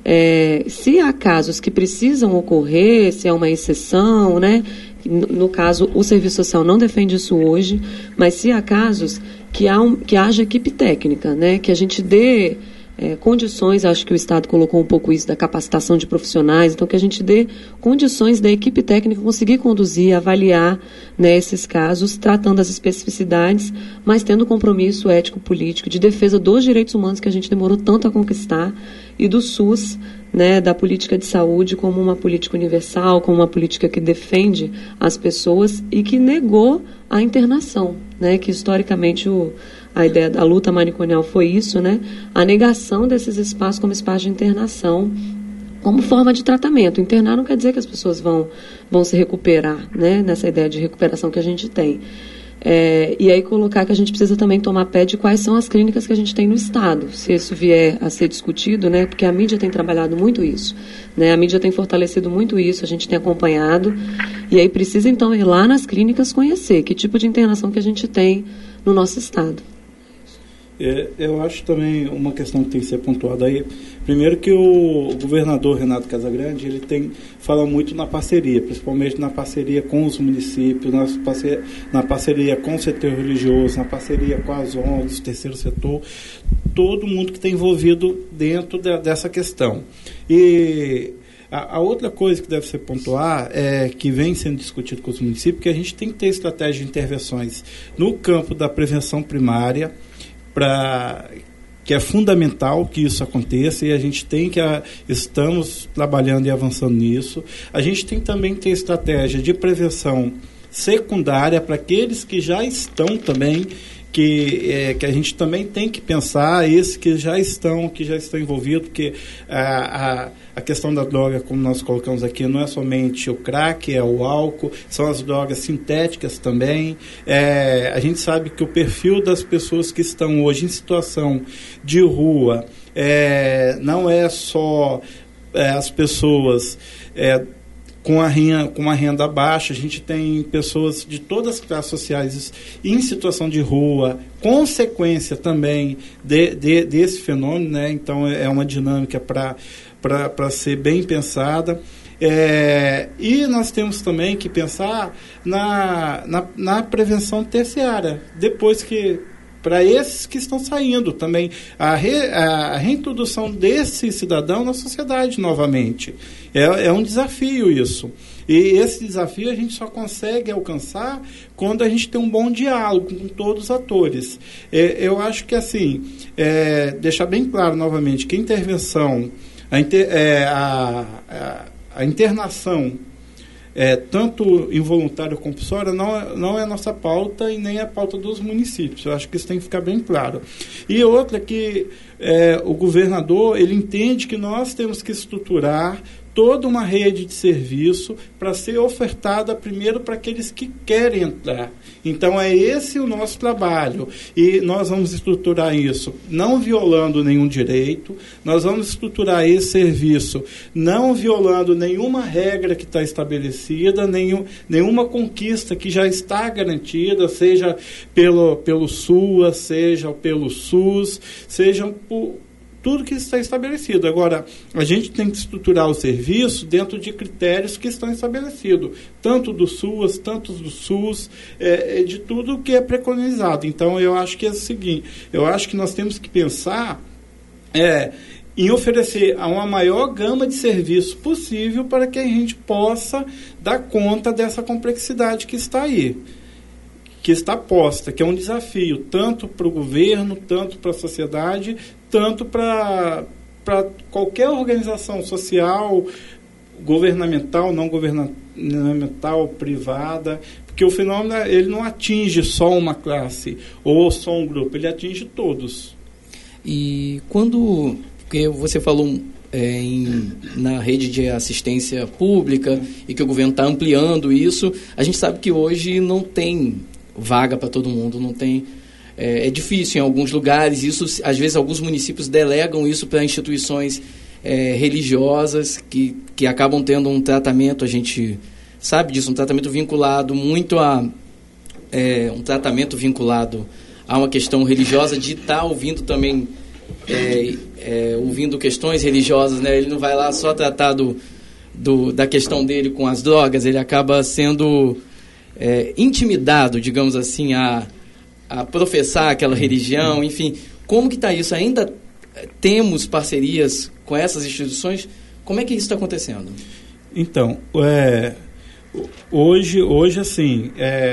se há casos que precisam ocorrer, se é uma exceção, né, no caso, o Serviço Social não defende isso hoje, mas se há casos que haja equipe técnica, né, que a gente dê condições, acho que o Estado colocou um pouco isso da capacitação de profissionais, então que a gente dê condições da equipe técnica conseguir conduzir, avaliar, né, esses casos, tratando as especificidades, mas tendo compromisso ético-político de defesa dos direitos humanos que a gente demorou tanto a conquistar, e do SUS, né, da política de saúde como uma política universal, como uma política que defende as pessoas e que negou a internação, né, que historicamente a ideia da luta manicomial foi isso, né, a negação desses espaços como espaço de internação, como forma de tratamento. Internar não quer dizer que as pessoas vão se recuperar, né, nessa ideia de recuperação que a gente tem. E aí colocar que a gente precisa também tomar pé de quais são as clínicas que a gente tem no Estado, se isso vier a ser discutido, né, porque a mídia tem trabalhado muito isso, né, a mídia tem fortalecido muito isso, a gente tem acompanhado, e aí precisa então ir lá nas clínicas conhecer que tipo de internação que a gente tem no nosso Estado. Eu acho também uma questão que tem que ser pontuada aí. Primeiro que o governador Renato Casagrande, ele fala muito na parceria, principalmente na parceria com os municípios, na parceria com o setor religioso, na parceria com as ONGs, o terceiro setor, todo mundo que está envolvido dentro dessa questão. E a outra coisa que deve ser pontuar que vem sendo discutido com os municípios, que a gente tem que ter estratégia de intervenções no campo da prevenção primária, que é fundamental que isso aconteça, e a gente estamos trabalhando e avançando nisso. A gente tem também que ter estratégia de prevenção secundária para aqueles que já estão também, que a gente também tem que pensar, esses que já estão envolvidos, porque a questão da droga, como nós colocamos aqui, não é somente o crack, é o álcool, são as drogas sintéticas também. A gente sabe que o perfil das pessoas que estão hoje em situação de rua não é só as pessoas com uma renda baixa. A gente tem pessoas de todas as classes sociais em situação de rua, consequência também desse fenômeno, né? Então é uma dinâmica para ser bem pensada. E nós temos também que pensar na prevenção terciária, depois que para esses que estão saindo também, a reintrodução desse cidadão na sociedade novamente. É um desafio isso. E esse desafio a gente só consegue alcançar quando a gente tem um bom diálogo com todos os atores. Eu acho que, assim, deixar bem claro novamente que a intervenção, a internação, tanto involuntária ou compulsória, não é a nossa pauta e nem a pauta dos municípios. Eu acho que isso tem que ficar bem claro. E outra que o governador, ele entende que nós temos que estruturar toda uma rede de serviço para ser ofertada primeiro para aqueles que querem entrar. Então, é esse o nosso trabalho. E nós vamos estruturar isso não violando nenhum direito, nós vamos estruturar esse serviço não violando nenhuma regra que está estabelecida, nenhuma conquista que já está garantida, seja pelo SUAS, seja pelo SUS, seja por tudo que está estabelecido. Agora, a gente tem que estruturar o serviço dentro de critérios que estão estabelecidos, tanto do SUAS, tanto do SUS, de tudo que é preconizado. Então, eu acho que é o seguinte, eu acho que nós temos que pensar em oferecer uma maior gama de serviços possível para que a gente possa dar conta dessa complexidade que está aí, que está posta, que é um desafio tanto para o governo, tanto para a sociedade, tanto para qualquer organização social, governamental, não governamental, privada, porque o fenômeno ele não atinge só uma classe ou só um grupo, ele atinge todos. E porque você falou na rede de assistência pública e que o governo está ampliando isso, a gente sabe que hoje não tem vaga para todo mundo, não tem. É difícil em alguns lugares, isso às vezes alguns municípios delegam isso para instituições religiosas que acabam tendo um tratamento, a gente sabe disso, um tratamento vinculado muito a um tratamento vinculado a uma questão religiosa, de estar ouvindo também ouvindo questões religiosas, né? Ele não vai lá só tratar da questão dele com as drogas, ele acaba sendo intimidado, digamos assim, a professar aquela religião, enfim. Como que está isso? Ainda temos parcerias com essas instituições? Como é que isso está acontecendo? Então, hoje assim,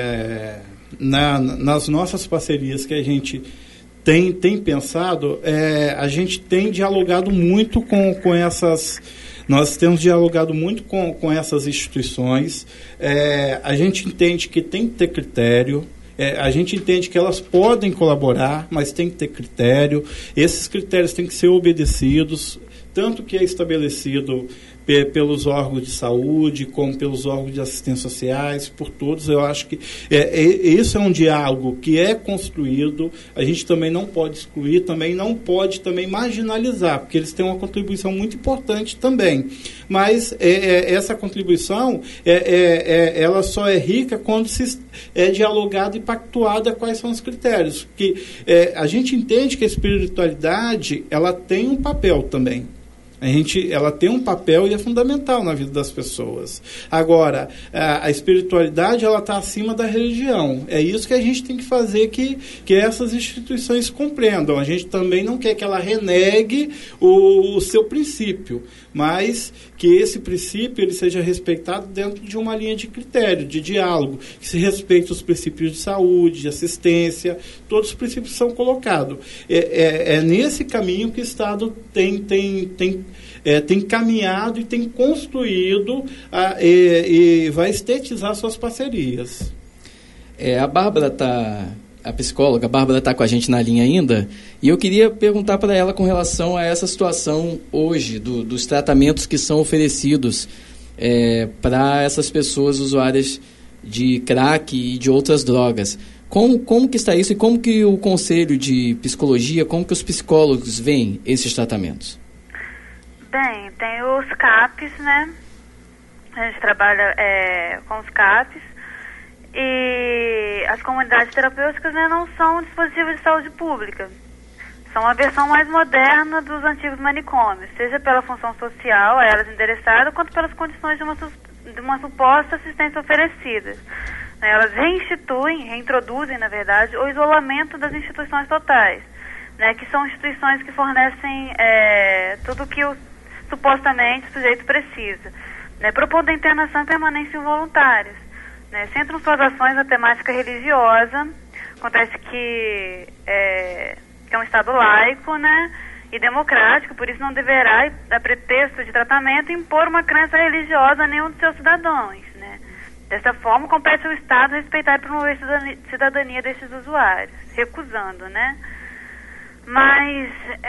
nas nossas parcerias que a gente tem pensado, a gente tem dialogado muito com essas. Nós temos dialogado muito com essas instituições. A gente entende que tem que ter critério. A gente entende que elas podem colaborar, mas tem que ter critério. Esses critérios têm que ser obedecidos, tanto que é estabelecido pelos órgãos de saúde, como pelos órgãos de assistência sociais, por todos. Eu acho que isso é um diálogo que é construído. A gente também não pode excluir, também não pode marginalizar, porque eles têm uma contribuição muito importante também. Mas essa contribuição, ela só é rica quando se é dialogada e pactuada quais são os critérios. Porque a gente entende que a espiritualidade, ela tem um papel também. Ela tem um papel e é fundamental na vida das pessoas. Agora, a espiritualidade, ela está acima da religião. É isso que a gente tem que fazer que essas instituições compreendam. A gente também não quer que ela renegue o seu princípio, mas que esse princípio ele seja respeitado dentro de uma linha de critério, de diálogo, que se respeite os princípios de saúde, de assistência, todos os princípios são colocados. É nesse caminho que o Estado tem caminhado e tem construído e vai estetizar suas parcerias. A psicóloga Bárbara está com a gente na linha ainda, e eu queria perguntar para ela com relação a essa situação hoje, dos tratamentos que são oferecidos para essas pessoas usuárias de crack e de outras drogas. Como que está isso e como que o Conselho de Psicologia, como que os psicólogos veem esses tratamentos? Bem, tem os CAPs, né? A gente trabalha com os CAPs. E as comunidades terapêuticas, né, não são dispositivos de saúde pública. São a versão mais moderna dos antigos manicômios, seja pela função social a elas endereçada, quanto pelas condições de uma suposta assistência oferecida. né? Elas reintroduzem, na verdade, o isolamento das instituições totais, né? Que são instituições que fornecem tudo que supostamente o sujeito precisa, né? Propondo a internação e permanência involuntárias, né? Centram suas ações na temática religiosa. Acontece que é um Estado laico, né, e democrático, por isso não deverá, a pretexto de tratamento, impor uma crença religiosa a nenhum de seus cidadãos, né. Dessa forma, compete ao Estado respeitar e promover a cidadania desses usuários, recusando, né. Mas,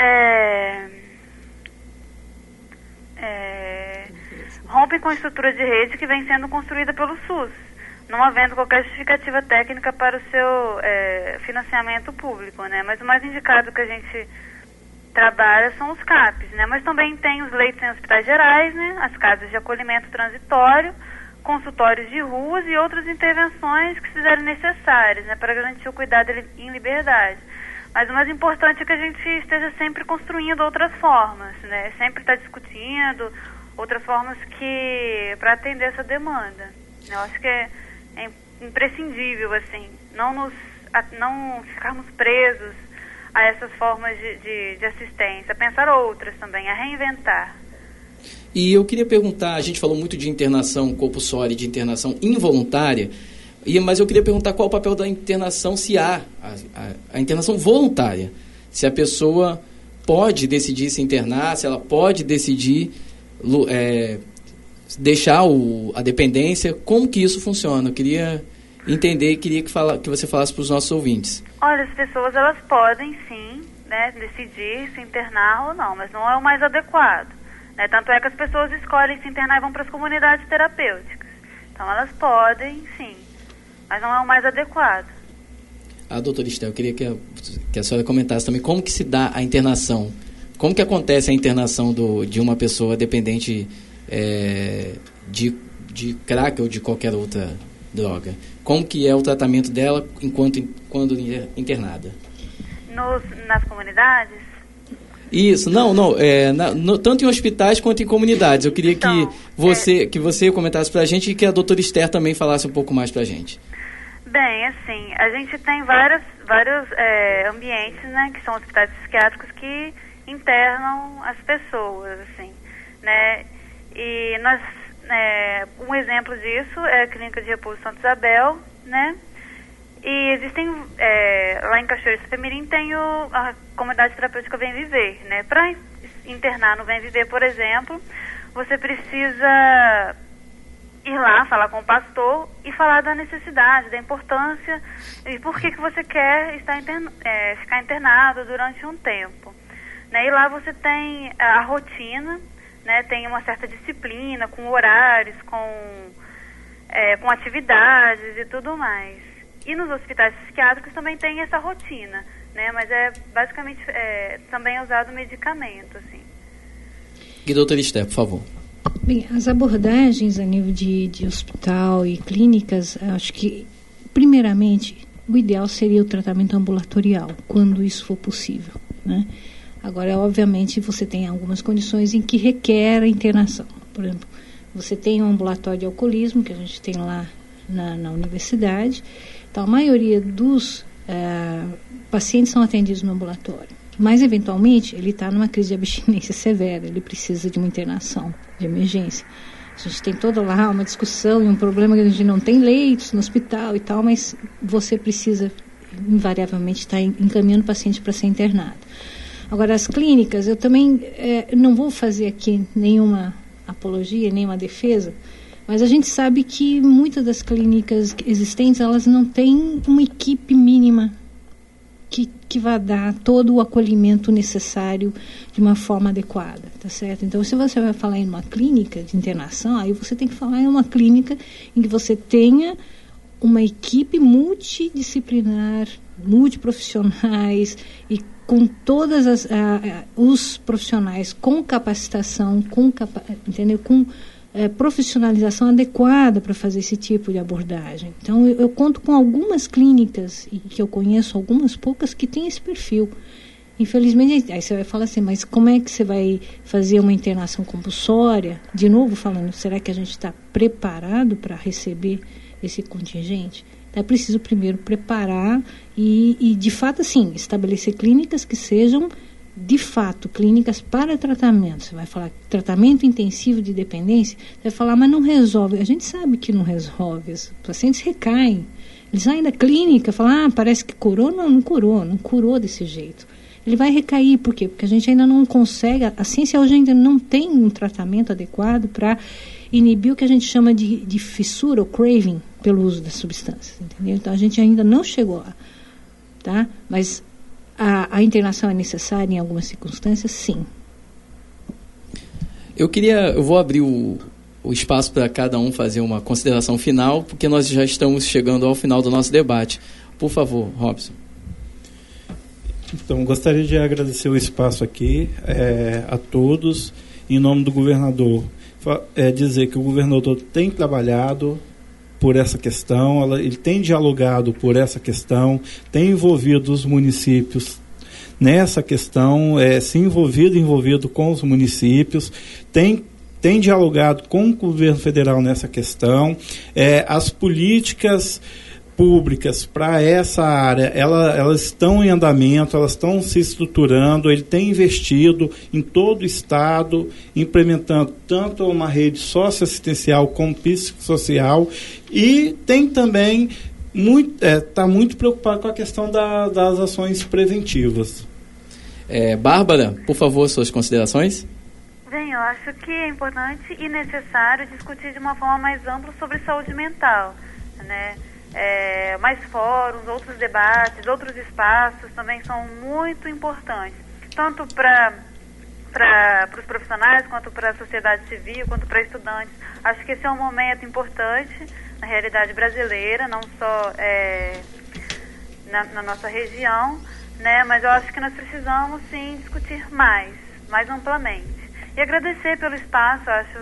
rompem com a estrutura de rede que vem sendo construída pelo SUS, não havendo qualquer justificativa técnica para o seu financiamento público, né? Mas o mais indicado que a gente trabalha são os CAPs, né? Mas também tem os leitos em hospitais gerais, né? As casas de acolhimento transitório, consultórios de ruas e outras intervenções que se fizerem necessárias, né? Para garantir o cuidado em liberdade. Mas o mais importante é que a gente esteja sempre construindo outras formas, né? Sempre está discutindo outras formas para atender essa demanda. Eu acho que é imprescindível, assim, não ficarmos presos a essas formas de assistência, pensar outras também, a reinventar. E eu queria perguntar, a gente falou muito de internação compulsória e de internação involuntária, mas eu queria perguntar qual o papel da internação, se há a internação voluntária, se a pessoa pode decidir se internar, se ela pode decidir deixar a dependência, como que isso funciona? Eu queria entender, queria que você falasse para os nossos ouvintes. Olha, as pessoas, elas podem sim, né, decidir se internar ou não, mas não é o mais adequado, né? Tanto é que as pessoas escolhem se internar e vão para as comunidades terapêuticas. Então elas podem sim, mas não é o mais adequado. Doutora Estel, eu queria que a senhora comentasse também como que se dá a internação, como que acontece a internação de uma pessoa dependente de crack ou de qualquer outra droga. Como que é o tratamento dela quando internada? Nas comunidades? Isso, tanto em hospitais quanto em comunidades. Eu queria que você comentasse pra gente e que a doutora Esther também falasse um pouco mais pra gente. Bem, assim, a gente tem vários ambientes, né, que são hospitais psiquiátricos que internam as pessoas, assim, né? E nós, um exemplo disso é a Clínica de Repouso Santa Isabel, né? E existem, lá em Cachoeira de Itapemirim tem a comunidade terapêutica Vem Viver, né? Para internar no Vem Viver, por exemplo, você precisa ir lá, falar com o pastor e falar da necessidade, da importância e por que você quer ficar internado durante um tempo, né? E lá você tem a rotina, né, tem uma certa disciplina, com horários, com atividades e tudo mais. E nos hospitais psiquiátricos também tem essa rotina, né, mas basicamente também é usado medicamento, assim. E doutora Esther, por favor. Bem, as abordagens a nível de hospital e clínicas, acho que, primeiramente, o ideal seria o tratamento ambulatorial, quando isso for possível, né? Agora, obviamente, você tem algumas condições em que requer a internação. Por exemplo, você tem um ambulatório de alcoolismo, que a gente tem lá na universidade. Então, a maioria dos pacientes são atendidos no ambulatório. Mas, eventualmente, ele está numa crise de abstinência severa, ele precisa de uma internação de emergência. A gente tem toda lá uma discussão e um problema que a gente não tem leitos no hospital e tal, mas você precisa, invariavelmente, estar encaminhando o paciente para ser internado. Agora, as clínicas, eu também não vou fazer aqui nenhuma apologia, nenhuma defesa, mas a gente sabe que muitas das clínicas existentes, elas não têm uma equipe mínima que vai dar todo o acolhimento necessário de uma forma adequada, tá certo? Então, se você vai falar em uma clínica de internação, aí você tem que falar em uma clínica em que você tenha uma equipe multidisciplinar, multiprofissionais e com todas os profissionais com capacitação, com profissionalização adequada para fazer esse tipo de abordagem. Então, eu conto com algumas clínicas, e que eu conheço algumas poucas, que têm esse perfil. Infelizmente, aí você vai falar assim, mas como é que você vai fazer uma internação compulsória? De novo falando, será que a gente está preparado para receber esse contingente? Então, é preciso primeiro preparar e de fato, assim, estabelecer clínicas que sejam, de fato, clínicas para tratamento. Você vai falar tratamento intensivo de dependência, você vai falar, mas não resolve. A gente sabe que não resolve, os pacientes recaem. Eles saem da clínica, falam, parece que curou. Não curou desse jeito. Ele vai recair, por quê? Porque a gente ainda não consegue, a ciência hoje ainda não tem um tratamento adequado para inibir o que a gente chama de fissura ou craving pelo uso das substâncias, entendeu? Então a gente ainda não chegou lá, tá? Mas a internação é necessária em algumas circunstâncias, sim. Eu vou abrir o espaço para cada um fazer uma consideração final, porque nós já estamos chegando ao final do nosso debate. Por favor, Robson. Então, gostaria de agradecer o espaço aqui a todos, em nome do governador. Dizer que o governador tem trabalhado por essa questão, ele tem dialogado por essa questão, tem envolvido os municípios nessa questão, se envolvido com os municípios, tem dialogado com o governo federal nessa questão. As políticas públicas para essa área, elas estão em andamento, elas estão se estruturando, ele tem investido em todo o estado, implementando tanto uma rede socioassistencial como psicossocial, e tem também está muito preocupado com a questão das ações preventivas. Bárbara, por favor, suas considerações. Bem, eu acho que é importante e necessário discutir de uma forma mais ampla sobre saúde mental, né? Mais fóruns, outros debates, outros espaços também são muito importantes, tanto para os profissionais, quanto para a sociedade civil, quanto para estudantes. Acho que esse é um momento importante na realidade brasileira, não só na nossa região, né? Mas eu acho que nós precisamos, sim, discutir mais amplamente. E agradecer pelo espaço, acho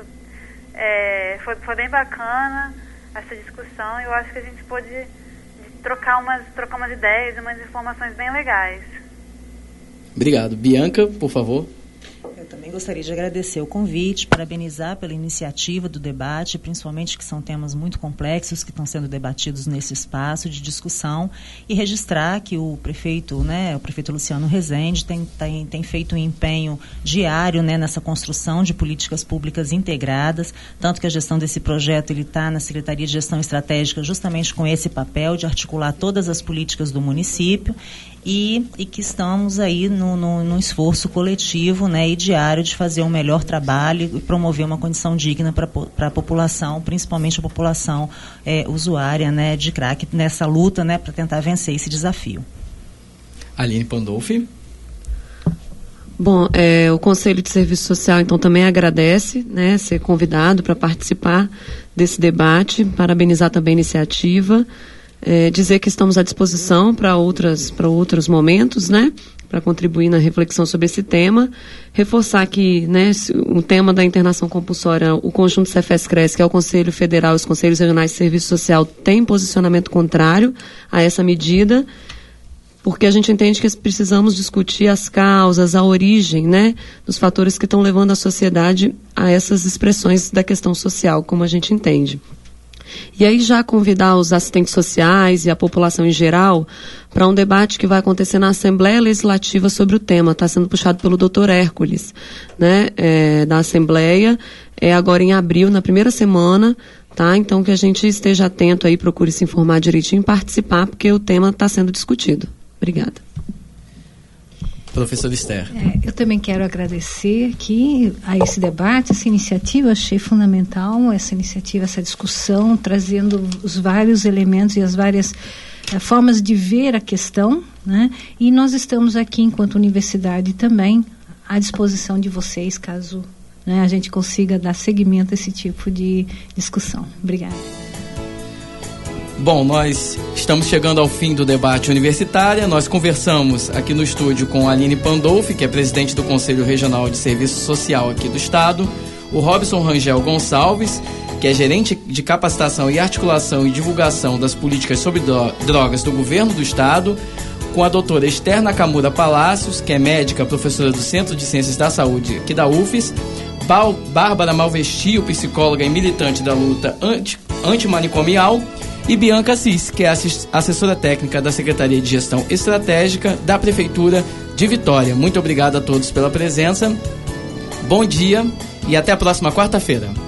foi bem bacana essa discussão, e eu acho que a gente pôde trocar umas ideias e umas informações bem legais. Obrigado. Bianca, por favor. Eu também gostaria de agradecer o convite, parabenizar pela iniciativa do debate, principalmente que são temas muito complexos que estão sendo debatidos nesse espaço de discussão, e registrar que o prefeito Luciano Rezende tem feito um empenho diário, né, nessa construção de políticas públicas integradas, tanto que a gestão desse projeto ele está na Secretaria de Gestão Estratégica justamente com esse papel de articular todas as políticas do município, e que estamos aí num esforço coletivo, né, e diário de fazer um melhor trabalho e promover uma condição digna para a população, principalmente a população usuária, né, de crack, nessa luta, né, para tentar vencer esse desafio. Aline Pandolfi. Bom, o Conselho de Serviço Social, então, também agradece, né, ser convidado para participar desse debate, parabenizar também a iniciativa, dizer que estamos à disposição para outros momentos, né, para contribuir na reflexão sobre esse tema, reforçar que, né, o tema da internação compulsória, o conjunto Cefes-Cres, que é o Conselho Federal e os Conselhos Regionais de Serviço Social, tem posicionamento contrário a essa medida, porque a gente entende que precisamos discutir as causas, a origem, né, dos fatores que estão levando a sociedade a essas expressões da questão social, como a gente entende. E aí já convidar os assistentes sociais e a população em geral para um debate que vai acontecer na Assembleia Legislativa sobre o tema. Está sendo puxado pelo Dr. Hércules, né, da Assembleia, agora em abril, na primeira semana, tá? Então que a gente esteja atento aí, procure se informar direitinho e participar, porque o tema está sendo discutido. Obrigada. Professor Esther. Eu também quero agradecer aqui a esse debate, essa iniciativa, achei fundamental essa iniciativa, essa discussão, trazendo os vários elementos e as várias formas de ver a questão, né? E nós estamos aqui, enquanto universidade, também à disposição de vocês, caso, né, a gente consiga dar seguimento a esse tipo de discussão. Obrigada. Bom, nós estamos chegando ao fim do debate universitário. Nós conversamos aqui no estúdio com a Aline Pandolfi, que é presidente do Conselho Regional de Serviço Social aqui do Estado, o Robson Rangel Gonçalves, que é gerente de capacitação e articulação e divulgação das políticas sobre drogas do Governo do Estado, com a doutora Esther Nakamura Palacios, que é médica, professora do Centro de Ciências da Saúde aqui da UFES, Bárbara Malvestio, psicóloga e militante da luta Antimanicomial, e Bianca Assis, que é assessora técnica da Secretaria de Gestão Estratégica da Prefeitura de Vitória. Muito obrigado a todos pela presença. Bom dia e até a próxima quarta-feira.